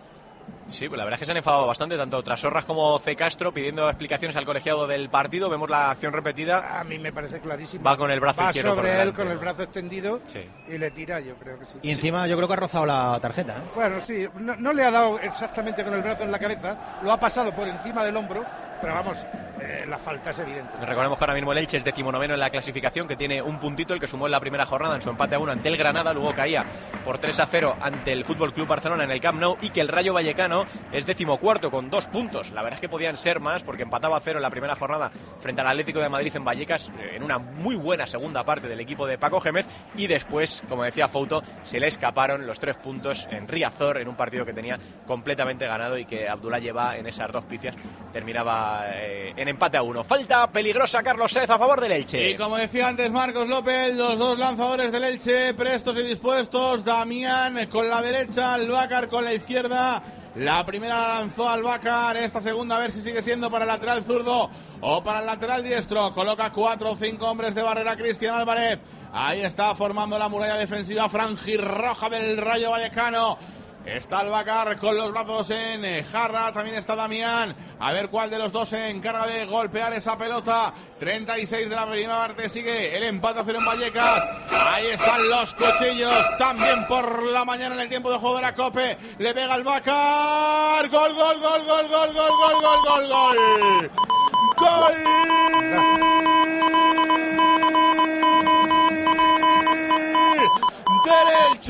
Sí, pues la verdad es que se han enfadado bastante, tanto Trasorras como C. Castro, pidiendo explicaciones al colegiado del partido. Vemos la acción repetida. A mí me parece clarísimo. Va con el brazo izquierdo sobre él con el brazo extendido, sí, y le tira, yo creo que sí. Y encima yo creo que ha rozado la tarjeta, ¿eh? Bueno, sí, no le ha dado exactamente con el brazo en la cabeza, lo ha pasado por encima del hombro, pero vamos, la falta es evidente. Recordemos que ahora mismo el Elche es 19º en la clasificación, que tiene un puntito, el que sumó en la primera jornada en su empate a 1 ante el Granada, luego caía por 3-0 ante el FC Barcelona en el Camp Nou, y que el Rayo Vallecano es 14º con 2 puntos. La verdad es que podían ser más, porque empataba a 0 en la primera jornada frente al Atlético de Madrid en Vallecas, en una muy buena segunda parte del equipo de Paco Gémez, y después, como decía Fouto, se le escaparon los 3 puntos en Riazor, en un partido que tenía completamente ganado y que Abdullah lleva en esas 2 picias terminaba en empate a 1. Falta peligrosa, Carlos Sez, a favor del Elche. Y como decía antes Marcos López, los dos lanzadores del Elche prestos y dispuestos. Damián con la derecha, Albacar con la izquierda. La primera la lanzó Albacar, esta segunda a ver si sigue siendo para el lateral zurdo o para el lateral diestro. Coloca 4 o 5 hombres de barrera Cristian Álvarez. Ahí está formando la muralla defensiva franjirroja del Rayo Vallecano. Está Albacar con los brazos en jarra, también está Damián. A ver cuál de los dos se encarga de golpear esa pelota. 36 de la primera parte, sigue el empate a 0 en Vallecas. Ahí están los cuchillos, también por la mañana en el tiempo de juego de la COPE. Le pega Albacar. Gol, gol, gol, gol, gol, gol, gol, gol, gol, gol. ¡Gol! ¡Del Elche!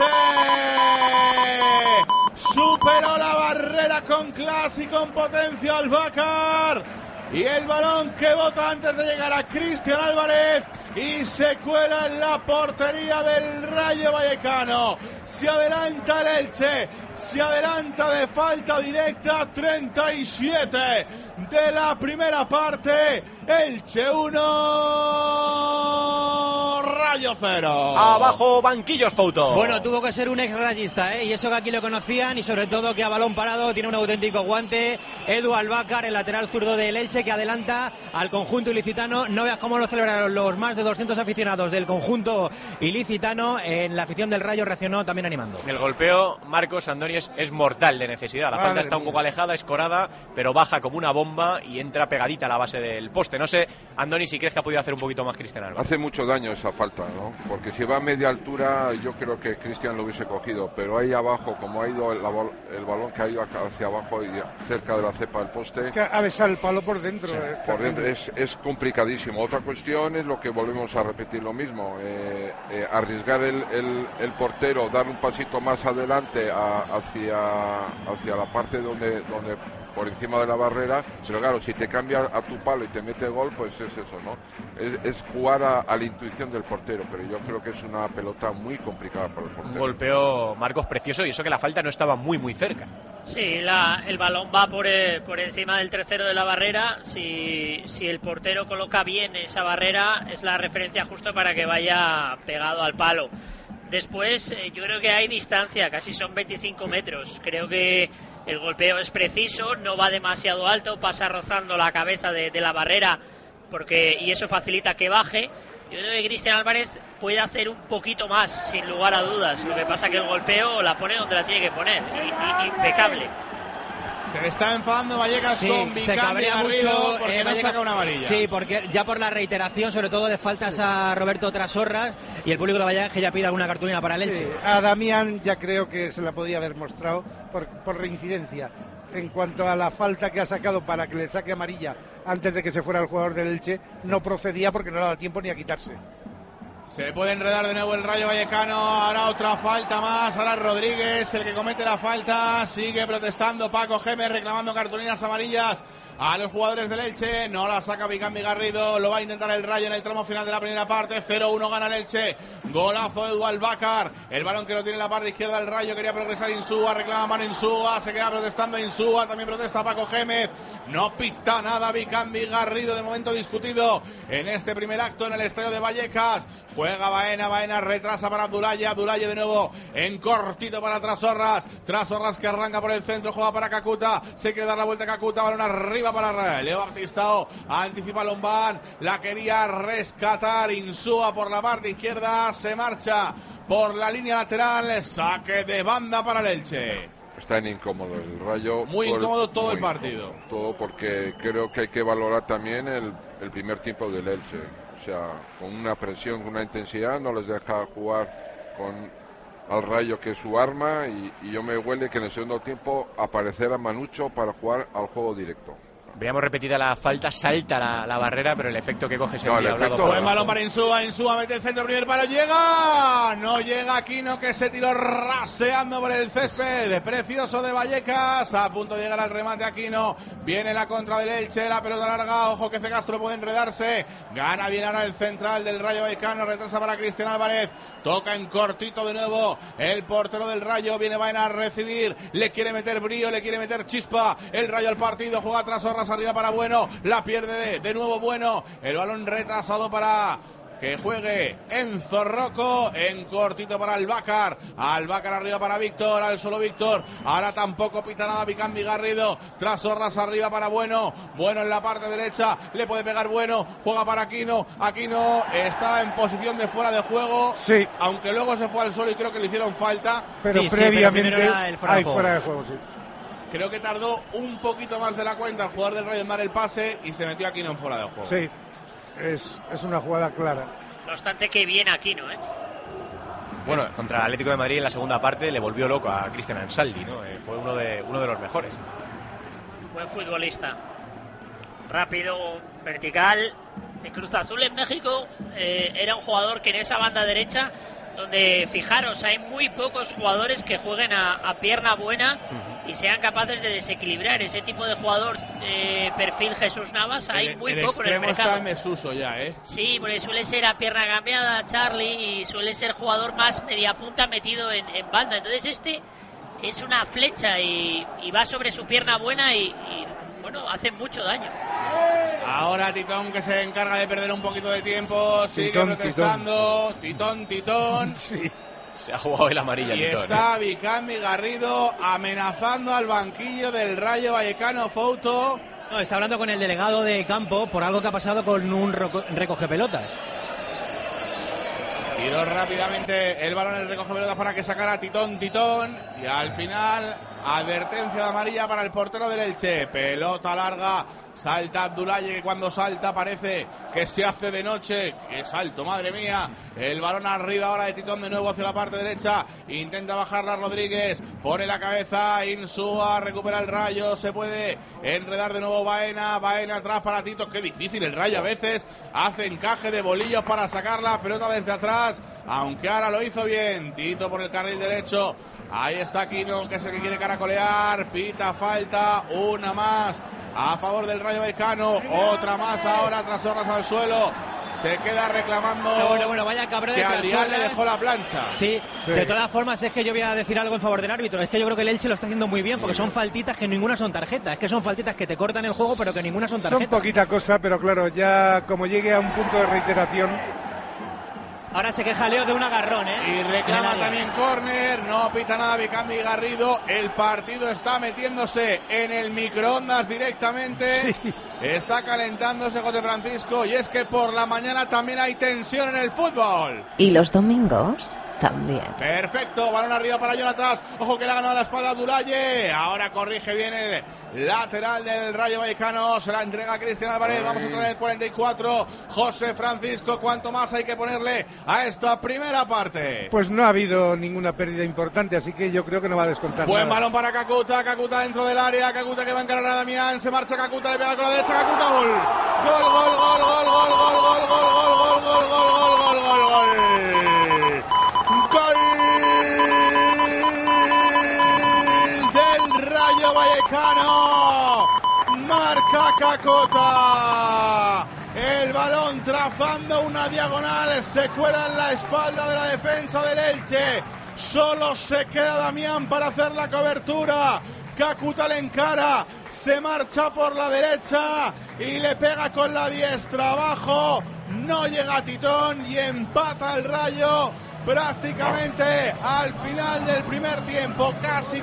Superó la barrera con clase y con potencia Albacar. Y el balón que bota antes de llegar a Cristian Álvarez y se cuela en la portería del Rayo Vallecano. Se adelanta el Elche, se adelanta de falta directa. 37 de la primera parte. Elche 1, Rayo 0. Abajo banquillos, Fouto. Bueno, tuvo que ser un ex rayista, ¿eh? Y eso que aquí lo conocían, y sobre todo que a balón parado tiene un auténtico guante. Edu Albacar, el lateral zurdo del Elche, que adelanta al conjunto ilicitano. No veas cómo lo celebraron los más de 200 aficionados del conjunto ilicitano. En la afición del Rayo reaccionó también animando. El golpeo, Marcos Andoni, es mortal de necesidad. La falta está un poco alejada, escorada, pero baja como una bomba y entra pegadita a la base del poste. No sé, Andoni, si crees que ha podido hacer un poquito más Cristian Álvarez. Hace mucho daño esa falta, ¿no? Porque si va a media altura, yo creo que Cristian lo hubiese cogido, pero ahí abajo, como ha ido el balón que ha ido hacia abajo y cerca de la cepa del poste, es que ha besado el palo por dentro. Sí, por dentro es complicadísimo. Otra cuestión es lo que volvemos a repetir lo mismo, arriesgar el portero, dar un pasito más adelante hacia la parte donde por encima de la barrera, pero claro, si te cambia a tu palo y te mete gol, pues es eso, ¿no? Es jugar a la intuición del portero, pero yo creo que es una pelota muy complicada para el portero. Un golpeo, Marcos, precioso, y eso que la falta no estaba muy cerca. Sí, el balón va por encima del tercero de la barrera. Si el portero coloca bien esa barrera, es la referencia justo para que vaya pegado al palo. Después, yo creo que hay distancia, casi son 25 metros. Creo que el golpeo es preciso, no va demasiado alto, pasa rozando la cabeza de la barrera, y eso facilita que baje. Yo creo que Cristian Álvarez puede hacer un poquito más, sin lugar a dudas. Lo que pasa que el golpeo la pone donde la tiene que poner, impecable. Se está enfadando Vallecas con se Vicandi cabrea Garrido mucho porque no saca una amarilla. Sí, porque ya por la reiteración, sobre todo de faltas a Roberto Trasorras, y el público de Vallecas que ya pide alguna cartulina para el Elche. Sí, a Damián ya creo que se la podía haber mostrado por reincidencia. En cuanto a la falta que ha sacado para que le saque amarilla antes de que se fuera el jugador del Elche, no procedía porque no le daba tiempo ni a quitarse. Se puede enredar de nuevo el Rayo Vallecano. Ahora otra falta más. Ahora Rodríguez, el que comete la falta. Sigue protestando Paco Gémez, reclamando cartulinas amarillas a los jugadores del Elche. No la saca Vicandi Garrido. Lo va a intentar el Rayo en el tramo final de la primera parte. 0-1 gana el Elche. Golazo de Edu Albácar. El balón que lo tiene en la parte izquierda del Rayo. Quería progresar Insúa. Reclama mano Insúa. Se queda protestando Insúa. También protesta Paco Gémez. No pita nada Vicandi Garrido. De momento discutido en este primer acto en el estadio de Vallecas. Juega Baena retrasa para Abdoulaye de nuevo en cortito para Trasorras que arranca por el centro, juega para Kakuta, se quiere dar la vuelta a Kakuta, balón arriba para Leo Baptistao, anticipa Lombán, la quería rescatar Insúa por la parte izquierda, se marcha por la línea lateral, saque de banda para el Elche. Está en incómodo el Rayo. Muy incómodo todo el partido. Todo porque creo que hay que valorar también el primer tiempo del Elche. O sea, con una presión, con una intensidad, no les deja jugar con al Rayo, que es su arma, y yo me huele que en el segundo tiempo aparecerá Manucho para jugar al juego directo. Veamos repetida la falta, salta la barrera, pero el efecto que coge es el diablado. Buen balón para Insúa mete el centro, primer palo, llega, no llega Aquino, que se tiró raseando por el césped, precioso de Vallecas, a punto de llegar al remate Aquino, viene la contra del Elche, la pelota larga, ojo que Castro puede enredarse, gana bien ahora el central del Rayo Vallecano, retrasa para Cristian Álvarez, toca en cortito de nuevo, el portero del Rayo, viene Baena a recibir, le quiere meter brío, le quiere meter chispa, el Rayo al partido, juega Trasorras arriba para Bueno, la pierde de nuevo Bueno, el balón retrasado para que juegue Enzo Rocco, en cortito para Albácar arriba para Víctor, al solo Víctor, ahora tampoco pita nada Vicandi Garrido, Trasorras arriba para Bueno en la parte derecha, le puede pegar Bueno, juega para Aquino estaba en posición de fuera de juego, sí, aunque luego se fue al suelo y creo que le hicieron falta, pero sí, previamente pero era el fuera de juego, sí. Creo que tardó un poquito más de la cuenta el jugador del Rayo en dar el pase y se metió Aquino en fuera de juego. Sí, es una jugada clara. No obstante que bien Aquino, Bueno, contra el Atlético de Madrid en la segunda parte le volvió loco a Cristian Ansaldi, ¿no? Fue uno de los mejores. Buen futbolista. Rápido, vertical. En Cruz Azul en México era un jugador que en esa banda derecha, donde fijaros, hay muy pocos jugadores que jueguen a pierna buena y sean capaces de desequilibrar. Ese tipo de jugador perfil Jesús Navas hay muy poco en el mercado. Está en desuso ya, Sí, porque suele ser a pierna cambiada Charlie y suele ser jugador más media punta metido en banda. Entonces este es una flecha y va sobre su pierna buena y bueno, hace mucho daño. Ahora Titón, que se encarga de perder un poquito de tiempo, sigue protestando. Titón. Sí. Se ha jugado el amarilla. Y Titón, está Vicandi Garrido amenazando al banquillo del Rayo Vallecano. Fouto. No, está hablando con el delegado de campo por algo que ha pasado con un recoge pelotas. Tiró rápidamente el balón, el recoge pelotas para que sacara Titón. Y al final, advertencia de amarilla para el portero del Elche. Pelota larga. Salta Abdoulaye, que cuando salta parece que se hace de noche. ¡Qué salto, madre mía! El balón arriba ahora de Titón de nuevo hacia la parte derecha. Intenta bajarla Rodríguez. Pone la cabeza Insúa. Recupera el Rayo. Se puede enredar de nuevo Baena atrás para Tito. ¡Qué difícil el Rayo a veces! Hace encaje de bolillos para sacar la pelota desde atrás. Aunque ahora lo hizo bien. Tito por el carril derecho. Ahí está Aquino, que es el que quiere caracolear. Pita falta. Una más a favor del Rayo Vallecano, otra más ahora, Trasorras al suelo, se queda reclamando. Bueno, vaya cabrón que de al Dial le dejó la plancha. Sí, de todas formas es que yo voy a decir algo en favor del árbitro, es que yo creo que el Elche lo está haciendo muy bien, porque son faltitas que ninguna son tarjetas, es que son faltitas que te cortan el juego, pero que ninguna son tarjetas. Son poquita cosa, pero claro, ya como llegue a un punto de reiteración. Ahora se queja Leo de un agarrón, Y reclama también córner, no pita nada Vicandi Garrido. El partido está metiéndose en el microondas directamente. Sí. Está calentándose José Francisco, y es que por la mañana también hay tensión en el fútbol. ¿Y los domingos? también. Perfecto, balón arriba para Jonatas. Ojo que le ha ganado la espalda a Dulaye. Ahora corrige bien el lateral del Rayo Vallecano. Se la entrega a Cristian Álvarez. Vamos a entrar en el 44. José Francisco, ¿cuánto más hay que ponerle a esta primera parte? Pues no ha habido ninguna pérdida importante, así que yo creo que no va a descontar Buen nada. balón para Kakuta. Kakuta dentro del área. Kakuta que va a encarar a Damián. Se marcha Kakuta, le pega con la derecha. Kakuta, gol. Gol, gol, gol, gol, gol, gol, gol, gol, gol, gol, gol, gol, gol, gol, gol. Gol del Rayo Vallecano. Marca Kakuta. El balón trazando una diagonal, se cuela en la espalda de la defensa del Elche. Solo se queda Damián para hacer la cobertura. Kakuta le encara, se marcha por la derecha y le pega con la diestra abajo. No llega a Titón y empata el Rayo prácticamente al final del primer tiempo, casi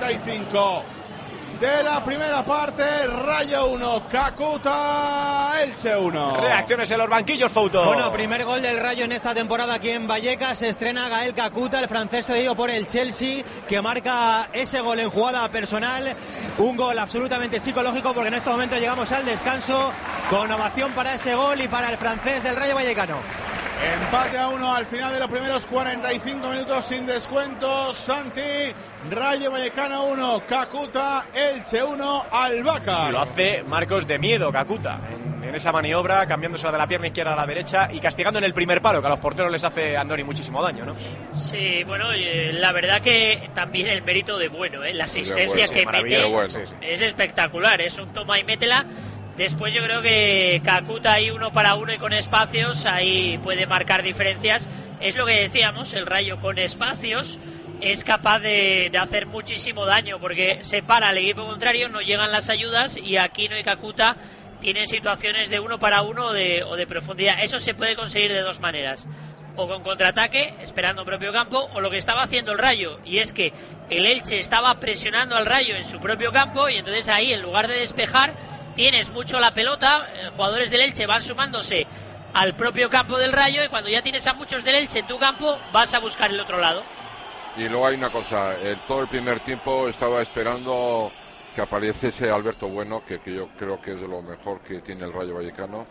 45 de la primera parte. Rayo 1, Kakuta, Elche 1. Reacciones en los banquillos, Fouto. Bueno, primer gol del Rayo en esta temporada aquí en Vallecas. Se estrena Gael Kakuta, el francés cedido por el Chelsea, que marca ese gol en jugada personal. Un gol absolutamente psicológico, porque en este momento llegamos al descanso con ovación para ese gol y para el francés del Rayo Vallecano. Empate a 1 al final de los primeros 45 minutos sin descuento. Santi, Rayo Vallecano 1, Kakuta, Elche 1, Albacar. Lo hace Marcos de miedo, Kakuta, en esa maniobra, cambiándose de la pierna izquierda a la derecha y castigando en el primer palo, que a los porteros les hace Andoni muchísimo daño, ¿no? Sí, bueno, la verdad que también el mérito de Bueno, la asistencia que mete es espectacular, es un toma y métela. Después yo creo que Kakuta ahí 1 para 1 y con espacios, ahí puede marcar diferencias. Es lo que decíamos, el Rayo con espacios es capaz de hacer muchísimo daño, porque se para al equipo contrario, no llegan las ayudas y Aquino y Kakuta tienen situaciones de 1 para 1 o de profundidad. Eso se puede conseguir de dos maneras: o con contraataque, esperando propio campo, o lo que estaba haciendo el Rayo, y es que el Elche estaba presionando al Rayo en su propio campo, y entonces ahí, en lugar de despejar, tienes mucho la pelota, jugadores del Elche van sumándose al propio campo del Rayo, y cuando ya tienes a muchos del Elche en tu campo, vas a buscar el otro lado. Y luego hay una cosa, todo el primer tiempo estaba esperando que apareciese Alberto Bueno, que yo creo que es de lo mejor que tiene el Rayo Vallecano,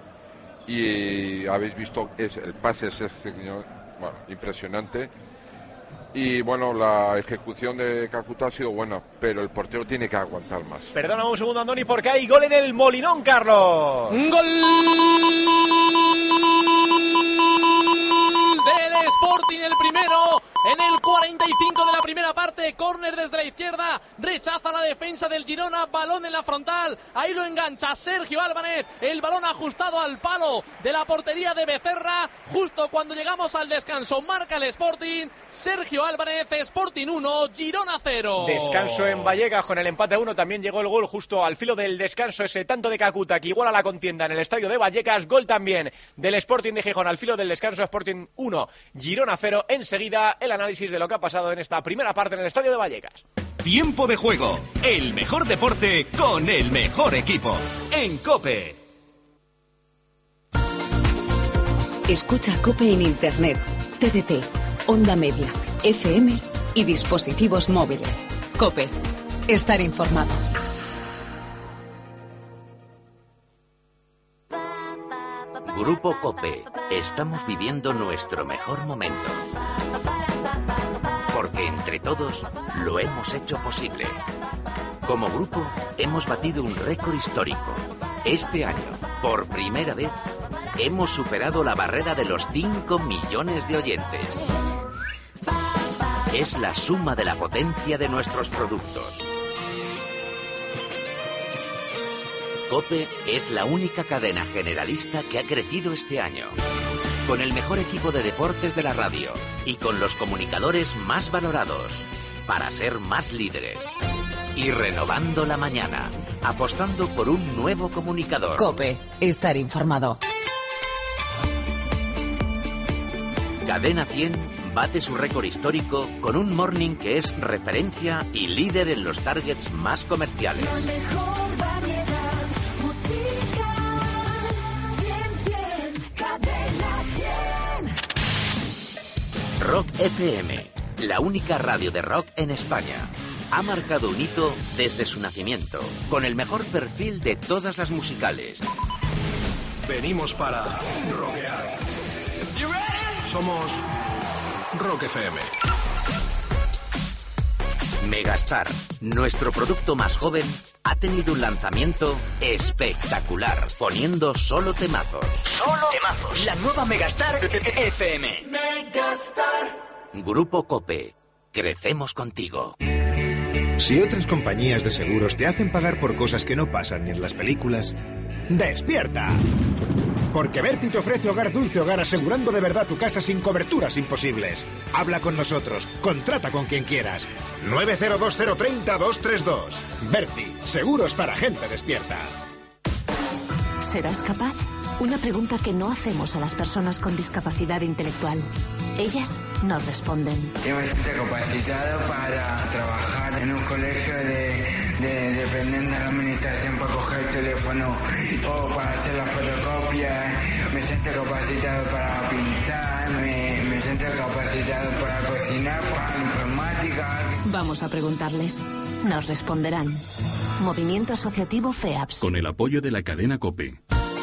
y habéis visto, el pase es bueno, impresionante. Y bueno, la ejecución de Kakuta ha sido buena, pero el portero tiene que aguantar más. Perdona un segundo, Andoni, porque hay gol en el Molinón, Carlos. ¡Gol del Sporting, el primero en el 45 de la primera parte! Córner desde la izquierda, rechaza la defensa del Girona, balón en la frontal, ahí lo engancha Sergio Álvarez, el balón ajustado al palo de la portería de Becerra. Justo cuando llegamos al descanso, marca el Sporting. Sergio Álvarez, Sporting 1, Girona 0. Descanso en Vallecas con el empate a 1. También llegó el gol justo al filo del descanso, ese tanto de Kakuta que iguala la contienda en el estadio de Vallecas. Gol también del Sporting de Gijón al filo del descanso. Sporting 1, Girona 0. Enseguida el análisis de lo que ha pasado en esta primera parte en el estadio de Vallecas. Tiempo de juego, el mejor deporte con el mejor equipo. En COPE. Escucha COPE en Internet, TDT, Onda Media, FM y dispositivos móviles. COPE. Estar informado. Grupo COPE. Estamos viviendo nuestro mejor momento. Porque entre todos lo hemos hecho posible. Como grupo hemos batido un récord histórico. Este año, por primera vez, hemos superado la barrera de los 5 millones de oyentes. Es la suma de la potencia de nuestros productos. COPE es la única cadena generalista que ha crecido este año. Con el mejor equipo de deportes de la radio y con los comunicadores más valorados, para ser más líderes. Y renovando la mañana, apostando por un nuevo comunicador. COPE. Estar informado. Cadena 100 bate su récord histórico con un morning que es referencia y líder en los targets más comerciales. La mejor variedad musical, 100, Cadena 100. Rock FM, la única radio de rock en España. Ha marcado un hito desde su nacimiento, con el mejor perfil de todas las musicales. Venimos para rockear. Somos Rock FM. Megastar, nuestro producto más joven, ha tenido un lanzamiento espectacular, poniendo solo temazos. Solo temazos. La nueva Megastar FM. Megastar. Grupo Cope, crecemos contigo. Si otras compañías de seguros te hacen pagar por cosas que no pasan ni en las películas, ¡despierta! Porque Berti te ofrece Hogar Dulce Hogar asegurando de verdad tu casa sin coberturas imposibles. Habla con nosotros, contrata con quien quieras. 902030232. Berti, seguros para gente despierta. ¿Serás capaz? Una pregunta que no hacemos a las personas con discapacidad intelectual. Ellas nos responden. Yo me siento capacitado para trabajar en un colegio de dependiente de la administración para coger el teléfono o para hacer las fotocopias. Me siento capacitado para pintar, me siento capacitado para cocinar, para la informática. Vamos a preguntarles. Nos responderán. Movimiento Asociativo FEAPS. Con el apoyo de la cadena COPE.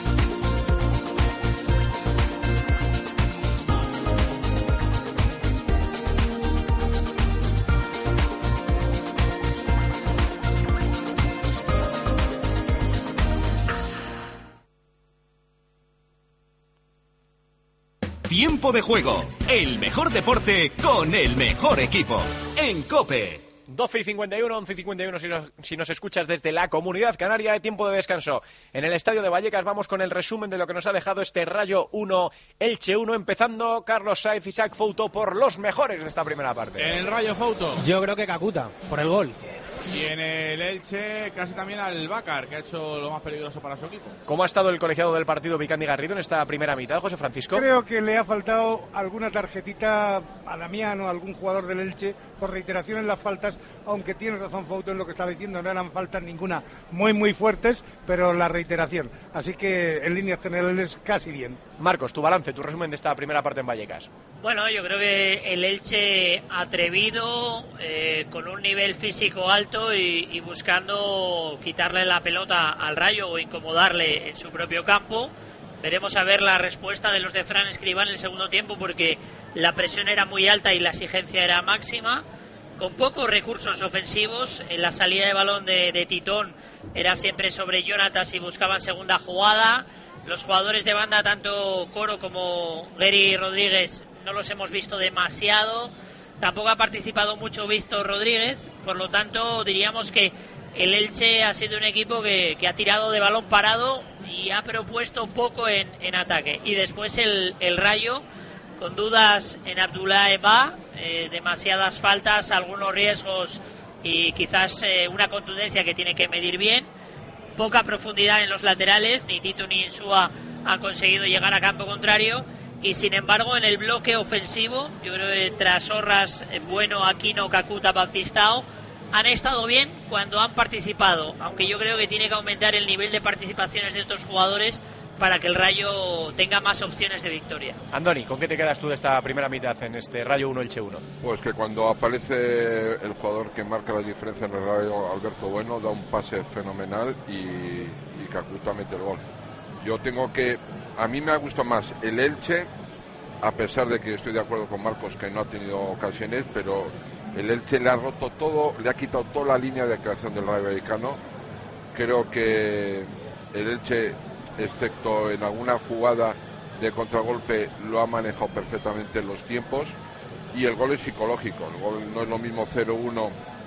Tiempo de juego, el mejor deporte con el mejor equipo. En COPE. 12:51, 11:51 si nos escuchas desde la Comunidad Canaria, de tiempo de descanso. En el estadio de Vallecas vamos con el resumen de lo que nos ha dejado este Rayo 1, Elche 1, empezando Carlos Saez, Isaac Fouto por los mejores de esta primera parte. En el Rayo Fouto. Yo creo que Kakuta, por el gol. Y en el Elche casi también al Bakar, que ha hecho lo más peligroso para su equipo. ¿Cómo ha estado el colegiado del partido Vicandi Garrido en esta primera mitad, José Francisco? Creo que le ha faltado alguna tarjetita a Damián o a algún jugador del Elche por reiteración en las faltas, aunque tiene razón Fouto en lo que estaba diciendo, no eran faltas ninguna muy fuertes, pero la reiteración. Así que en líneas generales casi bien. Marcos, tu balance, tu resumen de esta primera parte en Vallecas. Bueno, yo creo que el Elche atrevido, con un nivel físico alto y buscando quitarle la pelota al Rayo o incomodarle en su propio campo. Veremos a ver la respuesta de los de Fran Escribán en el segundo tiempo, porque la presión era muy alta y la exigencia era máxima, con pocos recursos ofensivos. En la salida de balón de Titón era siempre sobre Jonatas y buscaban segunda jugada. Los jugadores de banda, tanto Coro como Gary Rodríguez, no los hemos visto demasiado. Tampoco ha participado mucho Víctor Rodríguez, por lo tanto diríamos que el Elche ha sido un equipo que ha tirado de balón parado y ha propuesto poco en ataque. Y después el Rayo, con dudas en Abdullah Eba, demasiadas faltas, algunos riesgos y quizás una contundencia que tiene que medir bien. Poca profundidad en los laterales, ni Tito ni Insúa han conseguido llegar a campo contrario. Y sin embargo, en el bloque ofensivo, yo creo que tras Orras, Bueno, Aquino, Kakuta, Baptistao, han estado bien cuando han participado, aunque yo creo que tiene que aumentar el nivel de participaciones de estos jugadores para que el Rayo tenga más opciones de victoria. Andoni, ¿con qué te quedas tú de esta primera mitad en este Rayo 1, Elche 1? Pues que cuando aparece el jugador que marca la diferencia en el Rayo, Alberto Bueno, da un pase fenomenal y Kakuta mete el gol. Yo tengo que... A mí me ha gustado más el Elche, a pesar de que estoy de acuerdo con Marcos que no ha tenido ocasiones, pero el Elche le ha roto todo, le ha quitado toda la línea de creación del Rayo Vallecano. Creo que el Elche, excepto en alguna jugada de contragolpe, lo ha manejado perfectamente en los tiempos, y el gol es psicológico. El gol no es lo mismo 0-1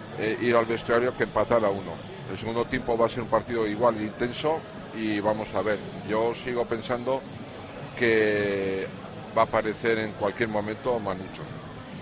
ir al vestuario que empatar a 1. El segundo tiempo va a ser un partido igual de intenso y vamos a ver. Yo sigo pensando que va a aparecer en cualquier momento Manucho.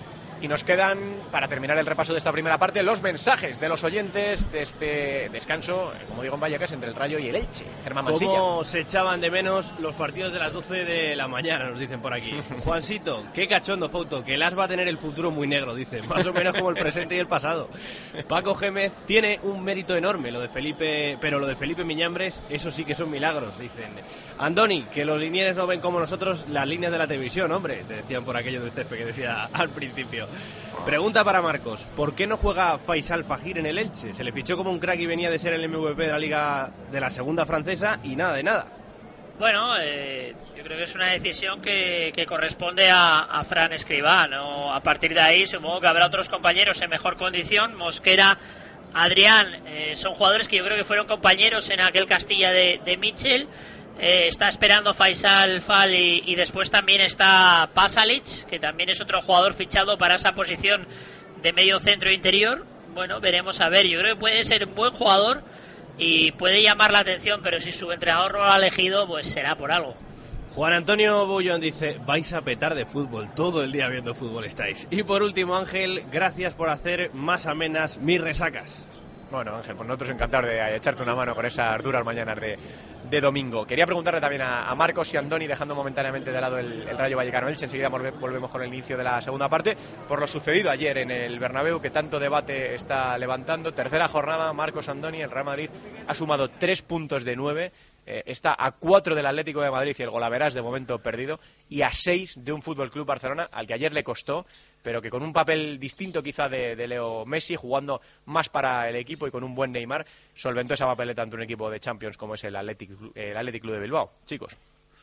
Y nos quedan, para terminar el repaso de esta primera parte, los mensajes de los oyentes de este descanso, como digo en Vallecas, entre el Rayo y el Elche. Germán Mansilla. ¿Cómo se echaban de menos los partidos de las 12 de la mañana? Nos dicen por aquí. Juancito, qué cachondo foto, que el As va a tener el futuro muy negro, dice, más o menos como el presente y el pasado. Paco Gémez, tiene un mérito enorme lo de Felipe, pero lo de Felipe Miñambres, eso sí que son milagros, dicen. Andoni, que los linieres no ven como nosotros las líneas de la televisión, hombre, te decían por aquello del césped que decía al principio. Pregunta para Marcos, ¿por qué no juega Faisal Fajir en el Elche? Se le fichó como un crack y venía de ser el MVP de la Liga de la Segunda francesa y nada de nada. Bueno, yo creo que es una decisión que corresponde a Fran Escribá, ¿no? A partir de ahí supongo que habrá otros compañeros en mejor condición. Mosquera, Adrián, son jugadores que yo creo que fueron compañeros en aquel Castilla de Mitchell. Está esperando Faisal Fall y después también está Pasalic, que también es otro jugador fichado para esa posición de medio centro interior. Bueno, veremos a ver, yo creo que puede ser un buen jugador y puede llamar la atención, pero si su entrenador no lo ha elegido, pues será por algo. Juan Antonio Bullón dice, vais a petar de fútbol, todo el día viendo fútbol estáis. Y por último, Ángel, gracias por hacer más amenas mis resacas. Bueno, Ángel, pues nosotros encantados de echarte una mano con esas duras mañanas de domingo. Quería preguntarle también a Marcos y Andoni, dejando momentáneamente de lado el Rayo Vallecano Elche. Enseguida volvemos con el inicio de la segunda parte, por lo sucedido ayer en el Bernabéu, que tanto debate está levantando. Tercera jornada, Marcos, Andoni, el Real Madrid ha sumado 3 puntos de 9. Está a 4 del Atlético de Madrid y el golaveras de momento perdido, y a 6 de un Fútbol Club Barcelona al que ayer le costó, pero que con un papel distinto quizá de Leo Messi, jugando más para el equipo y con un buen Neymar, solventó esa papeleta ante un equipo de Champions como es el Athletic Club de Bilbao. Chicos.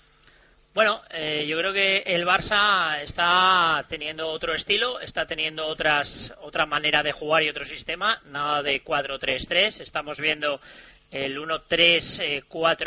Bueno, yo creo que el Barça está teniendo otro estilo, está teniendo otra manera de jugar y otro sistema, nada de 4-3-3, estamos viendo el 1-3-4-1-2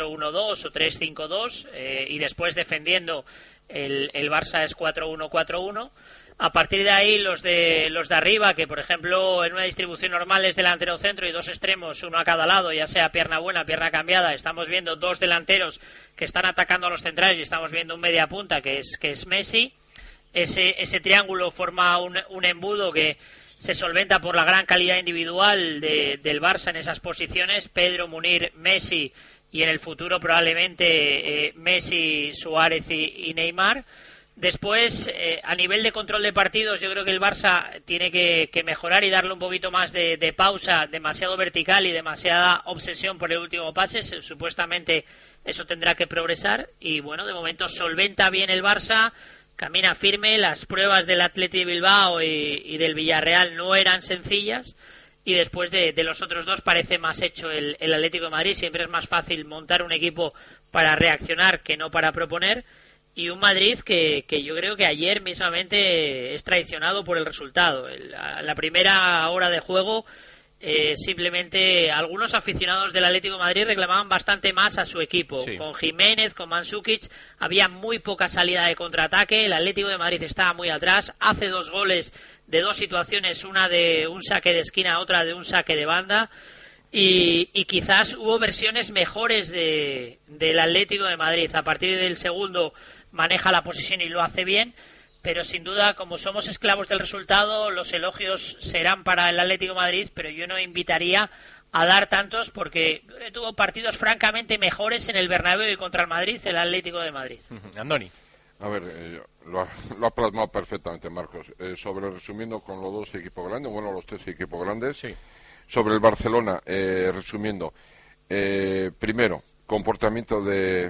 o 3-5-2 y después defendiendo el Barça es 4-1-4-1. A partir de ahí los de arriba, que por ejemplo en una distribución normal es delantero centro y 2 extremos, uno a cada lado, ya sea pierna buena, pierna cambiada, estamos viendo 2 delanteros que están atacando a los centrales y estamos viendo un media punta que es Messi. Ese triángulo forma un embudo que se solventa por la gran calidad individual del Barça en esas posiciones, Pedro, Munir, Messi y en el futuro probablemente Messi, Suárez y Neymar. Después, a nivel de control de partidos, yo creo que el Barça tiene que mejorar y darle un poquito más de pausa, demasiado vertical y demasiada obsesión por el último pase. Supuestamente eso tendrá que progresar y bueno, de momento solventa bien el Barça, camina firme. Las pruebas del Athletic de Bilbao y del Villarreal no eran sencillas y después de los otros dos parece más hecho el Atlético de Madrid. Siempre es más fácil montar un equipo para reaccionar que no para proponer. Y un Madrid que yo creo que ayer mismamente es traicionado por el resultado. La primera hora de juego, simplemente algunos aficionados del Atlético de Madrid reclamaban bastante más a su equipo. Sí. Con Jiménez, con Mandžukić, había muy poca salida de contraataque. El Atlético de Madrid estaba muy atrás. Hace 2 goles de 2 situaciones, una de un saque de esquina, otra de un saque de banda. Y quizás hubo versiones mejores del Atlético de Madrid. A partir del segundo maneja la posesión y lo hace bien, pero sin duda, como somos esclavos del resultado, los elogios serán para el Atlético de Madrid, pero yo no invitaría a dar tantos porque tuvo partidos francamente mejores en el Bernabéu y contra el Madrid, el Atlético de Madrid. Andoni. A ver, lo ha plasmado perfectamente Marcos. Resumiendo con los 2 equipos grandes, bueno, los 3 equipos grandes, sí. Sobre el Barcelona, resumiendo, primero, comportamiento de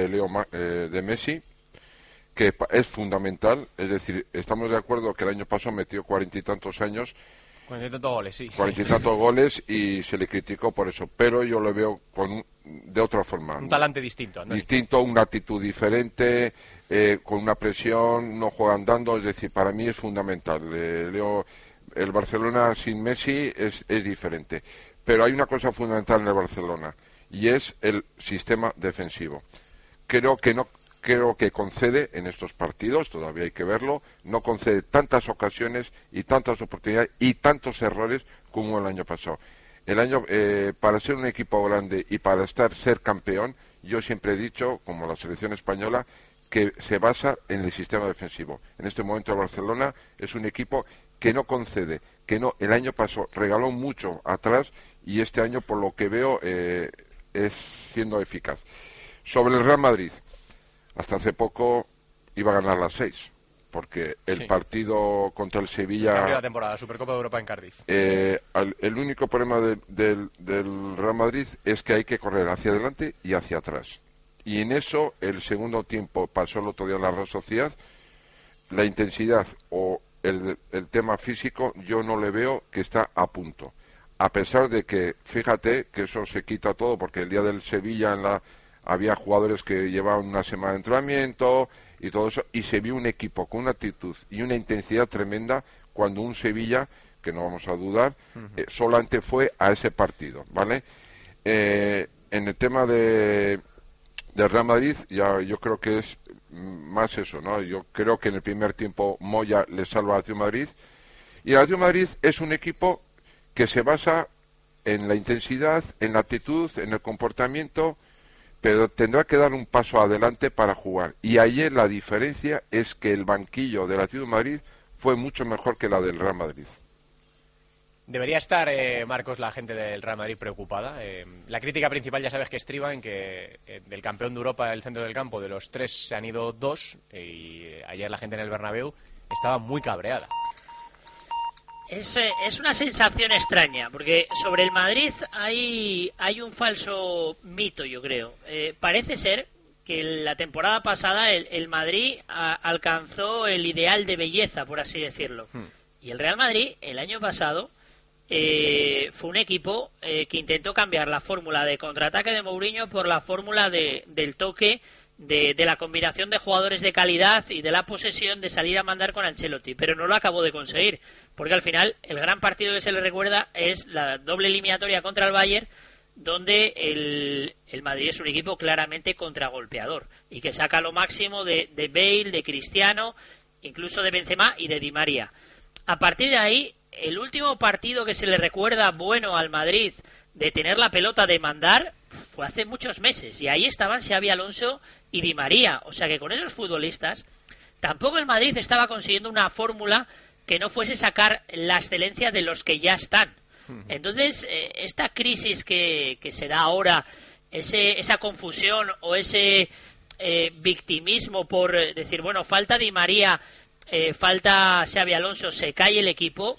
Messi, que es fundamental, es decir, estamos de acuerdo que el año pasado metió 40 y tantos años, 40 y tantos goles, sí. 40 y tantos goles y se le criticó por eso, pero yo lo veo de otra forma. Un talante distinto, ¿no? Distinto, una actitud diferente, con una presión, no juega andando, es decir, para mí es fundamental. El Barcelona sin Messi es diferente, pero hay una cosa fundamental en el Barcelona y es el sistema defensivo. Creo que concede en estos partidos, todavía hay que verlo, no concede tantas ocasiones y tantas oportunidades y tantos errores como el año pasado. Para ser un equipo grande y para ser campeón, yo siempre he dicho, como la selección española, que se basa en el sistema defensivo. En este momento el Barcelona es un equipo que no concede, que no, el año pasado regaló mucho atrás y este año, por lo que veo, es siendo eficaz. Sobre el Real Madrid, hasta hace poco iba a ganar las 6, porque el partido contra el Sevilla... Cambio de temporada, Supercopa de Europa en Cardiff. El único problema del Real Madrid es que hay que correr hacia adelante y hacia atrás. Y en eso, el segundo tiempo pasó el otro día en la Real Sociedad, la intensidad o el tema físico yo no le veo que está a punto. A pesar de que, fíjate, que eso se quita todo, porque el día del Sevilla había jugadores que llevaban una semana de entrenamiento y todo eso, y se vio un equipo con una actitud y una intensidad tremenda cuando un Sevilla, que no vamos a dudar, solamente fue a ese partido, ¿vale? En el tema del Real Madrid, ya yo creo que es más eso, ¿no? Yo creo que en el primer tiempo Moya le salva al Atlético de Madrid, y el Atlético de Madrid es un equipo que se basa en la intensidad, en la actitud, en el comportamiento, pero tendrá que dar un paso adelante para jugar. Y ayer la diferencia es que el banquillo del Atlético de Madrid fue mucho mejor que la del Real Madrid. Debería estar, Marcos, la gente del Real Madrid preocupada. La crítica principal ya sabes que estriba en que del campeón de Europa del centro del campo, de los 3 se han ido 2, y ayer la gente en el Bernabéu estaba muy cabreada. Es una sensación extraña, porque sobre el Madrid hay un falso mito, yo creo. Parece ser que la temporada pasada el Madrid alcanzó el ideal de belleza, por así decirlo. Y el Real Madrid, el año pasado, fue un equipo que intentó cambiar la fórmula de contraataque de Mourinho por la fórmula del toque, de la combinación de jugadores de calidad y de la posesión, de salir a mandar con Ancelotti, pero no lo acabó de conseguir, porque al final el gran partido que se le recuerda es la doble eliminatoria contra el Bayern, donde el Madrid es un equipo claramente contragolpeador y que saca lo máximo de Bale, de Cristiano, incluso de Benzema y de Di María. A partir de ahí, el último partido que se le recuerda bueno al Madrid de tener la pelota, de mandar, fue hace muchos meses, y ahí estaban Xabi Alonso y Di María. O sea que con esos futbolistas tampoco el Madrid estaba consiguiendo una fórmula que no fuese sacar la excelencia de los que ya están. Entonces, esta crisis que se da ahora, esa confusión o ese victimismo por decir, bueno, falta Di María, falta Xabi Alonso, se cae el equipo,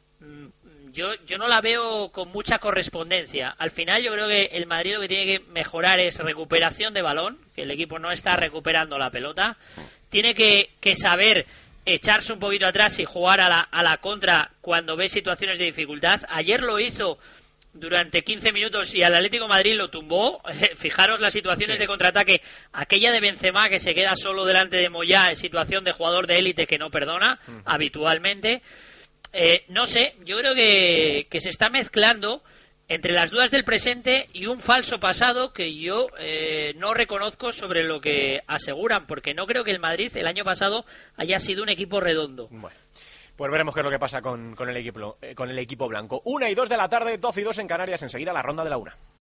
yo no la veo con mucha correspondencia. Al final yo creo que el Madrid lo que tiene que mejorar es recuperación de balón, que el equipo no está recuperando la pelota. Tiene que saber echarse un poquito atrás y jugar a la contra cuando ve situaciones de dificultad. Ayer lo hizo durante 15 minutos y al Atlético de Madrid lo tumbó. Fijaros las situaciones de contraataque. Aquella de Benzema, que se queda solo delante de Moyá, en situación de jugador de élite que no perdona habitualmente. No sé, yo creo que se está mezclando entre las dudas del presente y un falso pasado que yo no reconozco sobre lo que aseguran, porque no creo que el Madrid el año pasado haya sido un equipo redondo. Bueno, pues veremos qué es lo que pasa con el equipo blanco. 1 y 2 de la tarde, 12 y 2 en Canarias, enseguida la ronda de la 1.